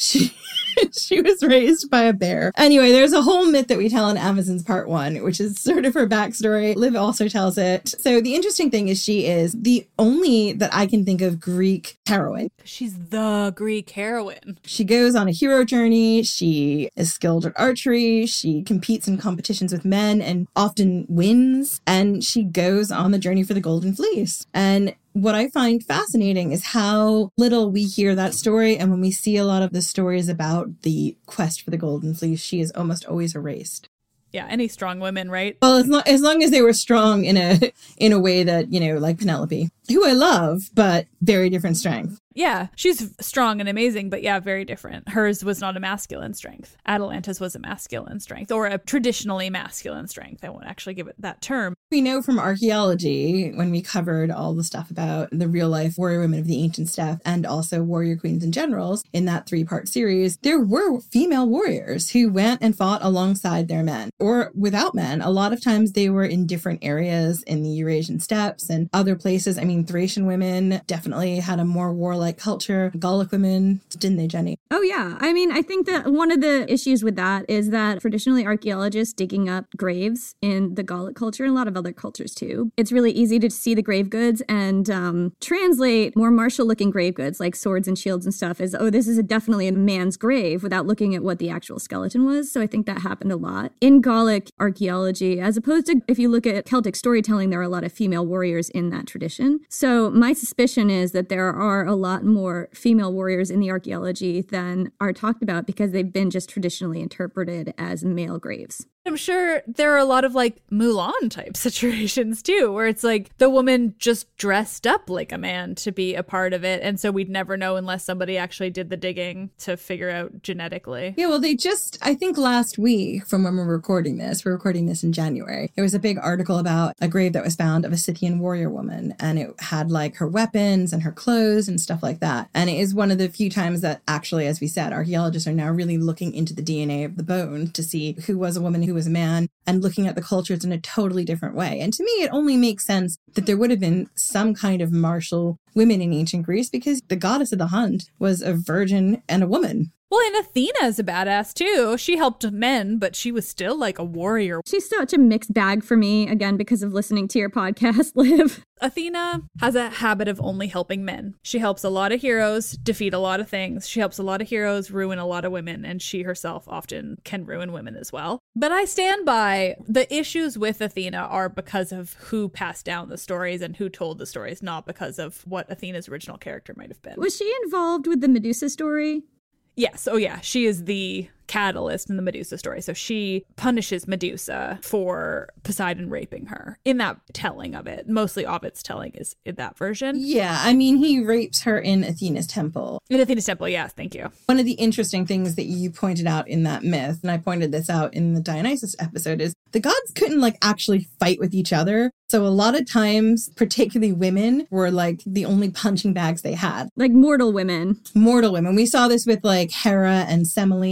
she was raised by a bear. Anyway, there's a whole myth that we tell in Amazons Part 1, which is sort of her backstory. Liv also tells it. So the interesting thing is she is the only that I can think of Greek heroine. She's the Greek heroine. She goes on a hero journey. She is skilled at archery. She competes in competitions with men and often wins. And she goes on the journey for the Golden Fleece. And what I find fascinating is how little we hear that story. And when we see a lot of the stories about the quest for the Golden Fleece, she is almost always erased. Yeah, any strong women, right? Well, as long as they were strong in a way that, you know, like Penelope, who I love, but very different strength. Yeah, she's strong and amazing, but yeah, very different. Hers was not a masculine strength. Atalanta's was a masculine strength, or a traditionally masculine strength. I won't actually give it that term. We know from archaeology, when we covered all the stuff about the real life warrior women of the ancient steppe and also warrior queens and generals in that 3-part series, there were female warriors who went and fought alongside their men or without men. A lot of times they were in different areas in the Eurasian steppes and other places. I mean, Thracian women definitely had a more warlike culture. Gallic women, didn't they, Jenny? Oh, yeah. I mean, I think that one of the issues with that is that traditionally archaeologists digging up graves in the Gallic culture and a lot of other cultures too, it's really easy to see the grave goods and translate more martial looking grave goods like swords and shields and stuff as, oh, this is definitely a man's grave without looking at what the actual skeleton was. So I think that happened a lot in Gallic archaeology, as opposed to if you look at Celtic storytelling, there are a lot of female warriors in that tradition. So my suspicion is that there are a lot more female warriors in the archaeology than are talked about because they've been just traditionally interpreted as male graves. I'm sure there are a lot of like Mulan type situations too, where it's like the woman just dressed up like a man to be a part of it. And so we'd never know unless somebody actually did the digging to figure out genetically. Yeah, well, I think last week from when we're recording this in January, there was a big article about a grave that was found of a Scythian warrior woman. And it had like her weapons and her clothes and stuff like that. And it is one of the few times that actually, as we said, archaeologists are now really looking into the DNA of the bone to see who was a woman, who was a man, and looking at the cultures in a totally different way. And to me, it only makes sense that there would have been some kind of martial women in ancient Greece because the goddess of the hunt was a virgin and a woman. Well, and Athena is a badass too. She helped men, but she was still like a warrior. She's such a mixed bag for me, again, because of listening to your podcast, Liv. Athena has a habit of only helping men. She helps a lot of heroes defeat a lot of things. She helps a lot of heroes ruin a lot of women, and she herself often can ruin women as well. But I stand by the issues with Athena are because of who passed down the stories and who told the stories, not because of what Athena's original character might have been. Was she involved with the Medusa story? Yes. Oh, yeah. She is the catalyst in the Medusa story. So she punishes Medusa for Poseidon raping her in that telling of it. Mostly Ovid's telling is in that version. Yeah. I mean, he rapes her in Athena's temple. In Athena's temple. Yes. Thank you. One of the interesting things that you pointed out in that myth, and I pointed this out in the Dionysus episode, is the gods couldn't like actually fight with each other. So a lot of times, particularly women were like the only punching bags they had. Like mortal women. Mortal women. We saw this with like Hera and Semele in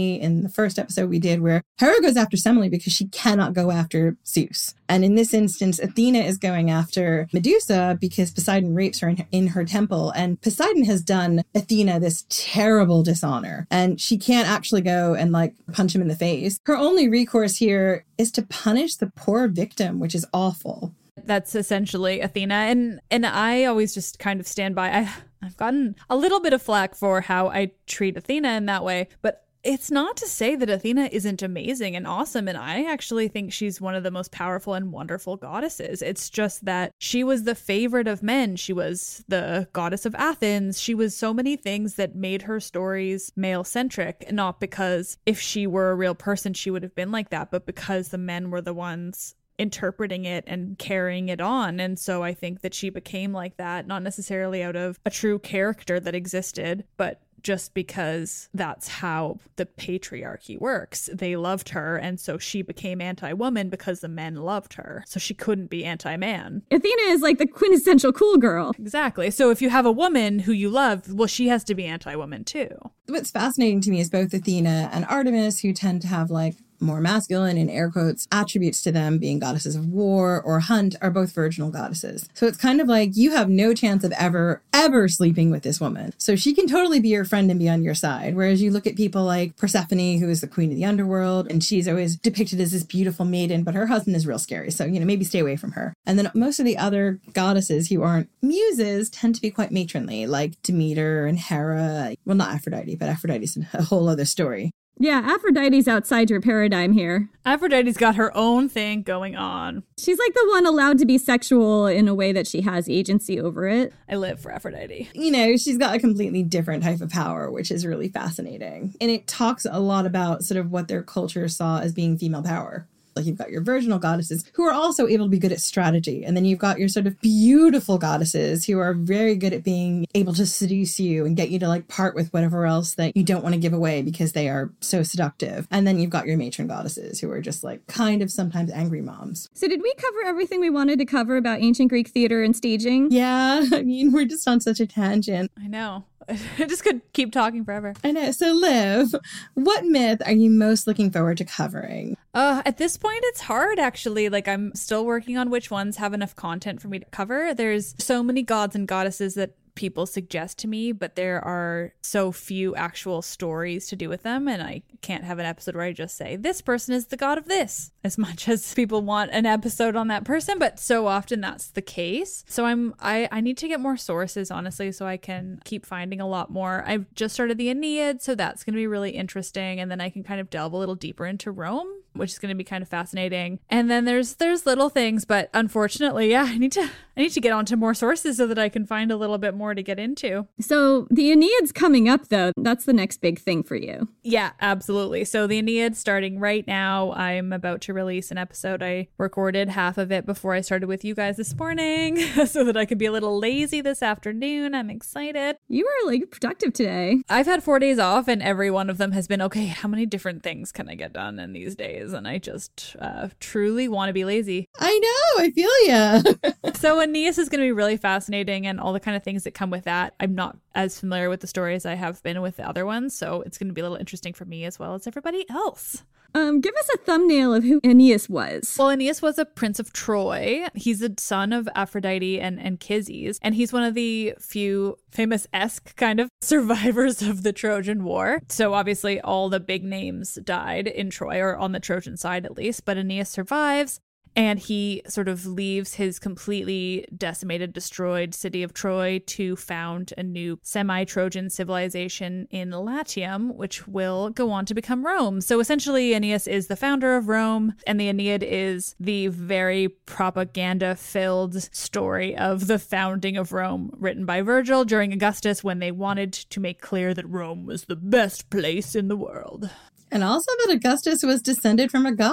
the first episode we did, where Hera goes after Semele because she cannot go after Zeus. And in this instance, Athena is going after Medusa because Poseidon rapes her in her temple. And Poseidon has done Athena this terrible dishonor. And she can't actually go and like punch him in the face. Her only recourse here is to punish the poor victim, which is awful. That's essentially Athena. And I always just kind of stand by. I've gotten a little bit of flack for how I treat Athena in that way, but it's not to say that Athena isn't amazing and awesome, and I actually think she's one of the most powerful and wonderful goddesses. It's just that she was the favorite of men. She was the goddess of Athens. She was so many things that made her stories male-centric, not because if she were a real person, she would have been like that, but because the men were the ones interpreting it and carrying it on. And so I think that she became like that, not necessarily out of a true character that existed, but just because that's how the patriarchy works. They loved her, and so she became anti-woman because the men loved her. So she couldn't be anti-man. Athena is like the quintessential cool girl. Exactly. So if you have a woman who you love, well, she has to be anti-woman too. What's fascinating to me is both Athena and Artemis, who tend to have like more masculine, in air quotes, attributes to them, being goddesses of war or hunt, are both virginal goddesses. So it's kind of like you have no chance of ever sleeping with this woman. So she can totally be your friend and be on your side. Whereas you look at people like Persephone, who is the queen of the underworld, and she's always depicted as this beautiful maiden, but her husband is real scary. So, maybe stay away from her. And then most of the other goddesses who aren't muses tend to be quite matronly, like Demeter and Hera. Well, not Aphrodite, but Aphrodite's a whole other story. Yeah, Aphrodite's outside your paradigm here. Aphrodite's got her own thing going on. She's like the one allowed to be sexual in a way that she has agency over it. I live for Aphrodite. She's got a completely different type of power, which is really fascinating. And it talks a lot about sort of what their culture saw as being female power. Like you've got your virginal goddesses who are also able to be good at strategy. And then you've got your sort of beautiful goddesses who are very good at being able to seduce you and get you to like part with whatever else that you don't want to give away because they are so seductive. And then you've got your matron goddesses who are just like kind of sometimes angry moms. So did we cover everything we wanted to cover about ancient Greek theater and staging? Yeah, we're just on such a tangent. I know. I just could keep talking forever. I know. So, Liv, what myth are you most looking forward to covering? At this point, it's hard, actually. Like, I'm still working on which ones have enough content for me to cover. There's so many gods and goddesses that people suggest to me, but there are so few actual stories to do with them, and I can't have an episode where I just say this person is the god of this, as much as people want an episode on that person, but so often that's the case. So I need to get more sources, honestly, so I can keep finding a lot more. I've just started the Aeneid, so that's going to be really interesting, and then I can kind of delve a little deeper into Rome, which is going to be kind of fascinating. And then there's little things, but unfortunately, yeah, I need to get onto more sources so that I can find a little bit more to get into. So the Aeneid's coming up, though. That's the next big thing for you. Yeah, absolutely. So the Aeneid starting right now. I'm about to release an episode. I recorded half of it before I started with you guys this morning so that I could be a little lazy this afternoon. I'm excited. You were like productive today. I've had 4 days off, and every one of them has been, okay, how many different things can I get done in these days? And I just truly want to be lazy. I know, I feel ya. So Aeneas is going to be really fascinating, and all the kind of things that come with that. I'm not as familiar with the story as I have been with the other ones, so it's going to be a little interesting for me as well as everybody else. Give us a thumbnail of who Aeneas was. Well, Aeneas was a prince of Troy. He's the son of Aphrodite and Anchises, and he's one of the few famous-esque kind of survivors of the Trojan War. So obviously all the big names died in Troy, or on the Trojan side at least, but Aeneas survives. And he sort of leaves his completely decimated, destroyed city of Troy to found a new semi-Trojan civilization in Latium, which will go on to become Rome. So essentially, Aeneas is the founder of Rome, and the Aeneid is the very propaganda-filled story of the founding of Rome, written by Virgil during Augustus when they wanted to make clear that Rome was the best place in the world. And also that Augustus was descended from a god.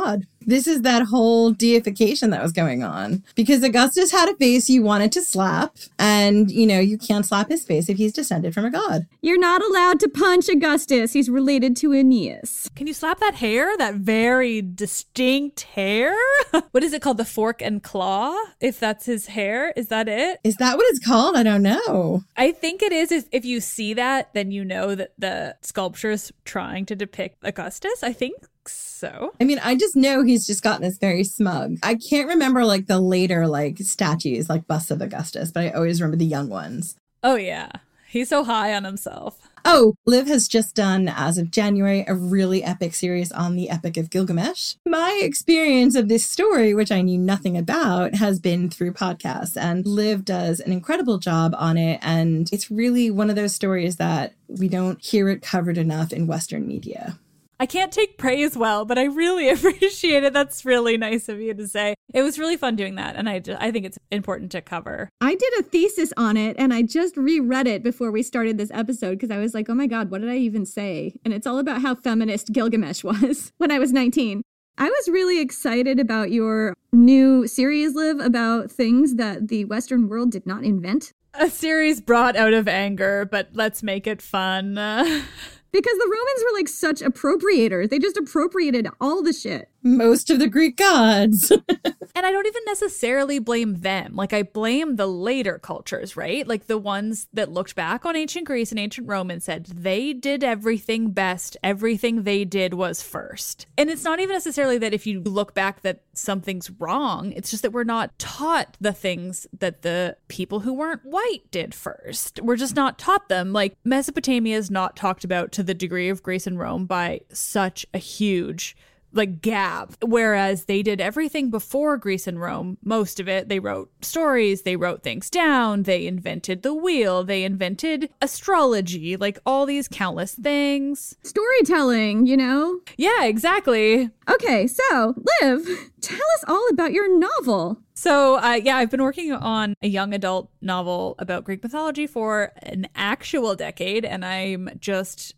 This is that whole deification that was going on. Because Augustus had a face you wanted to slap, and, you can't slap his face if he's descended from a god. You're not allowed to punch Augustus. He's related to Aeneas. Can you slap that hair? That very distinct hair? What is it called? The fork and claw? If that's his hair? Is that it? Is that what it's called? I don't know. I think it is. If you see that, then you know that the sculpture is trying to depict Augustus. I think so. I mean, I just know he's just gotten this very smug. I can't remember the later statues, busts of Augustus, but I always remember the young ones. Oh, yeah. He's so high on himself. Oh, Liv has just done, as of January, a really epic series on the Epic of Gilgamesh. My experience of this story, which I knew nothing about, has been through podcasts, and Liv does an incredible job on it, and it's really one of those stories that we don't hear it covered enough in Western media. I can't take praise well, but I really appreciate it. That's really nice of you to say. It was really fun doing that, and I think it's important to cover. I did a thesis on it, and I just reread it before we started this episode because I was like, oh my God, what did I even say? And it's all about how feminist Gilgamesh was when I was 19. I was really excited about your new series, Liv, about things that the Western world did not invent. A series brought out of anger, but let's make it fun. Because the Romans were such appropriators. They just appropriated all the shit. Most of the Greek gods. And I don't even necessarily blame them. I blame the later cultures, right? The ones that looked back on ancient Greece and ancient Rome and said they did everything best. Everything they did was first. And it's not even necessarily that if you look back that something's wrong. It's just that we're not taught the things that the people who weren't white did first. We're just not taught them. Mesopotamia is not talked about to the degree of Greece and Rome by such a huge gap, whereas they did everything before Greece and Rome. Most of it, they wrote stories, they wrote things down, they invented the wheel, they invented astrology, all these countless things. Storytelling, Yeah, exactly. Okay, so Liv, tell us all about your novel. So, I've been working on a young adult novel about Greek mythology for an actual decade, and I'm just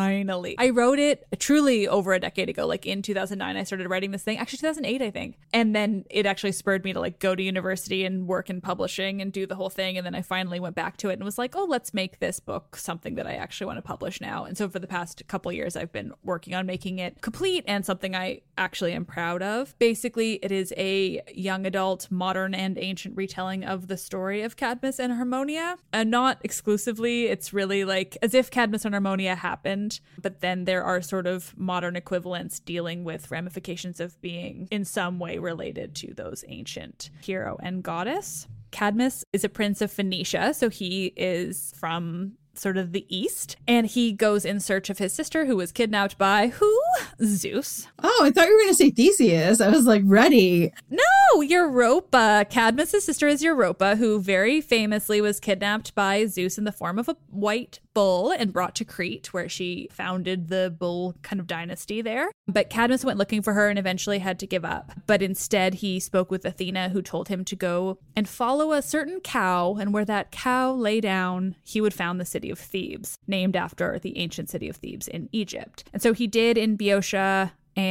I wrote it truly over a decade ago. In 2009, I started writing this thing. Actually, 2008, I think. And then it actually spurred me to go to university and work in publishing and do the whole thing. And then I finally went back to it and was like, oh, let's make this book something that I actually want to publish now. And so for the past couple of years, I've been working on making it complete and something I actually am proud of. Basically, it is a young adult, modern and ancient retelling of the story of Cadmus and Harmonia. And not exclusively, it's really as if Cadmus and Harmonia happened, but then there are sort of modern equivalents dealing with ramifications of being in some way related to those ancient hero and goddess. Cadmus is a prince of Phoenicia, so he is from sort of the east, and he goes in search of his sister who was kidnapped by who? Zeus. Oh, I thought you were going to say Theseus. I was ready. No, Europa. Cadmus' sister is Europa, who very famously was kidnapped by Zeus in the form of a white bull and brought to Crete, where she founded the bull kind of dynasty there. But Cadmus went looking for her and eventually had to give up. But instead, he spoke with Athena, who told him to go and follow a certain cow, and where that cow lay down, he would found the city of Thebes, named after the ancient city of Thebes in Egypt. And so he did in Boeotia,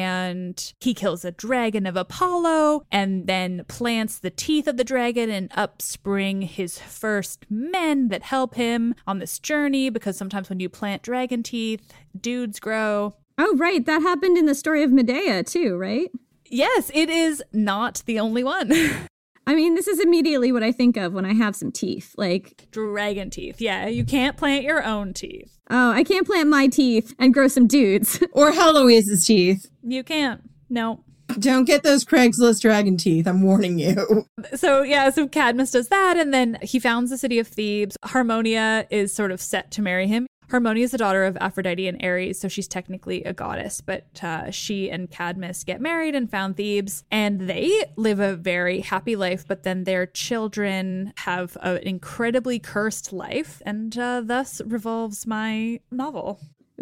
and he kills a dragon of Apollo and then plants the teeth of the dragon, and up spring his first men that help him on this journey, because sometimes when you plant dragon teeth, dudes grow. Oh, right. That happened in the story of Medea too, right? Yes, it is not the only one. I mean, this is immediately what I think of when I have some teeth, dragon teeth. Yeah, you can't plant your own teeth. Oh, I can't plant my teeth and grow some dudes. Or Heloise's teeth. You can't. No. Don't get those Craigslist dragon teeth. I'm warning you. So Cadmus does that, and then he founds the city of Thebes. Harmonia is sort of set to marry him. Harmonia is the daughter of Aphrodite and Ares, so she's technically a goddess, but she and Cadmus get married and found Thebes, and they live a very happy life, but then their children have an incredibly cursed life, and thus revolves my novel.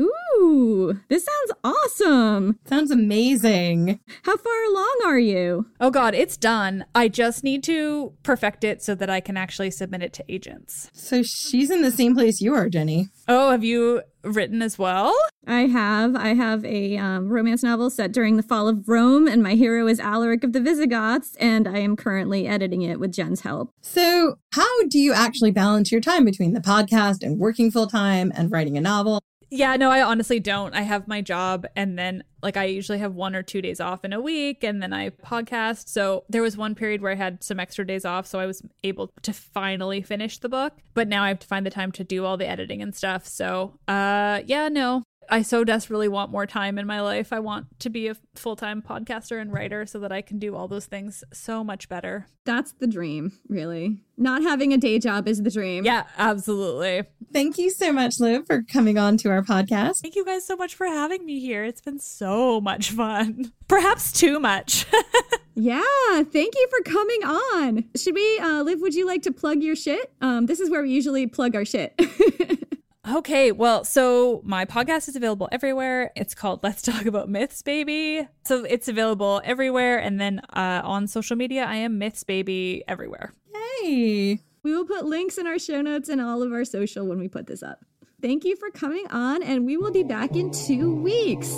Ooh, this sounds awesome. Sounds amazing. How far along are you? Oh God, it's done. I just need to perfect it so that I can actually submit it to agents. So she's in the same place you are, Jenny. Oh, have you written as well? I have a romance novel set during the fall of Rome, and my hero is Alaric of the Visigoths, and I am currently editing it with Jen's help. So how do you actually balance your time between the podcast and working full-time and writing a novel? Yeah, no, I honestly don't. I have my job, and then I usually have 1 or 2 days off in a week, and then I podcast. So there was one period where I had some extra days off, so I was able to finally finish the book. But now I have to find the time to do all the editing and stuff. So yeah, no. I so desperately want more time in my life. I want to be a full-time podcaster and writer so that I can do all those things so much better. That's the dream, really. Not having a day job is the dream. Yeah, absolutely. Thank you so much, Liv, for coming on to our podcast. Thank you guys so much for having me here. It's been so much fun. Perhaps too much. Yeah, thank you for coming on. Should we, Liv, would you like to plug your shit? This is where we usually plug our shit. Okay, well, so my podcast is available everywhere. It's called Let's Talk About Myths, Baby. So it's available everywhere. And then on social media, I am Myths Baby everywhere. Yay! We will put links in our show notes and all of our social when we put this up. Thank you for coming on, and we will be back in 2 weeks.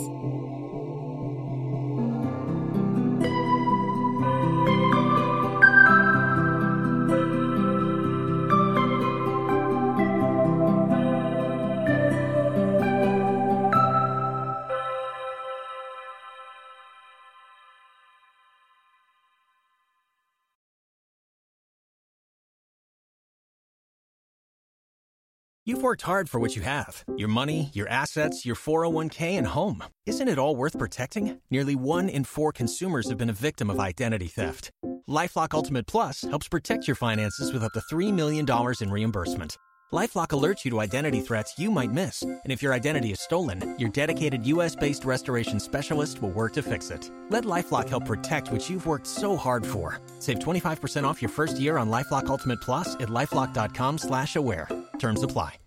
You've worked hard for what you have. Your money, your assets, your 401k, and home. Isn't it all worth protecting? Nearly 1 in 4 consumers have been a victim of identity theft. LifeLock Ultimate Plus helps protect your finances with up to $3 million in reimbursement. LifeLock alerts you to identity threats you might miss. And if your identity is stolen, your dedicated U.S.-based restoration specialist will work to fix it. Let LifeLock help protect what you've worked so hard for. Save 25% off your first year on LifeLock Ultimate Plus at LifeLock.com/aware. Terms apply.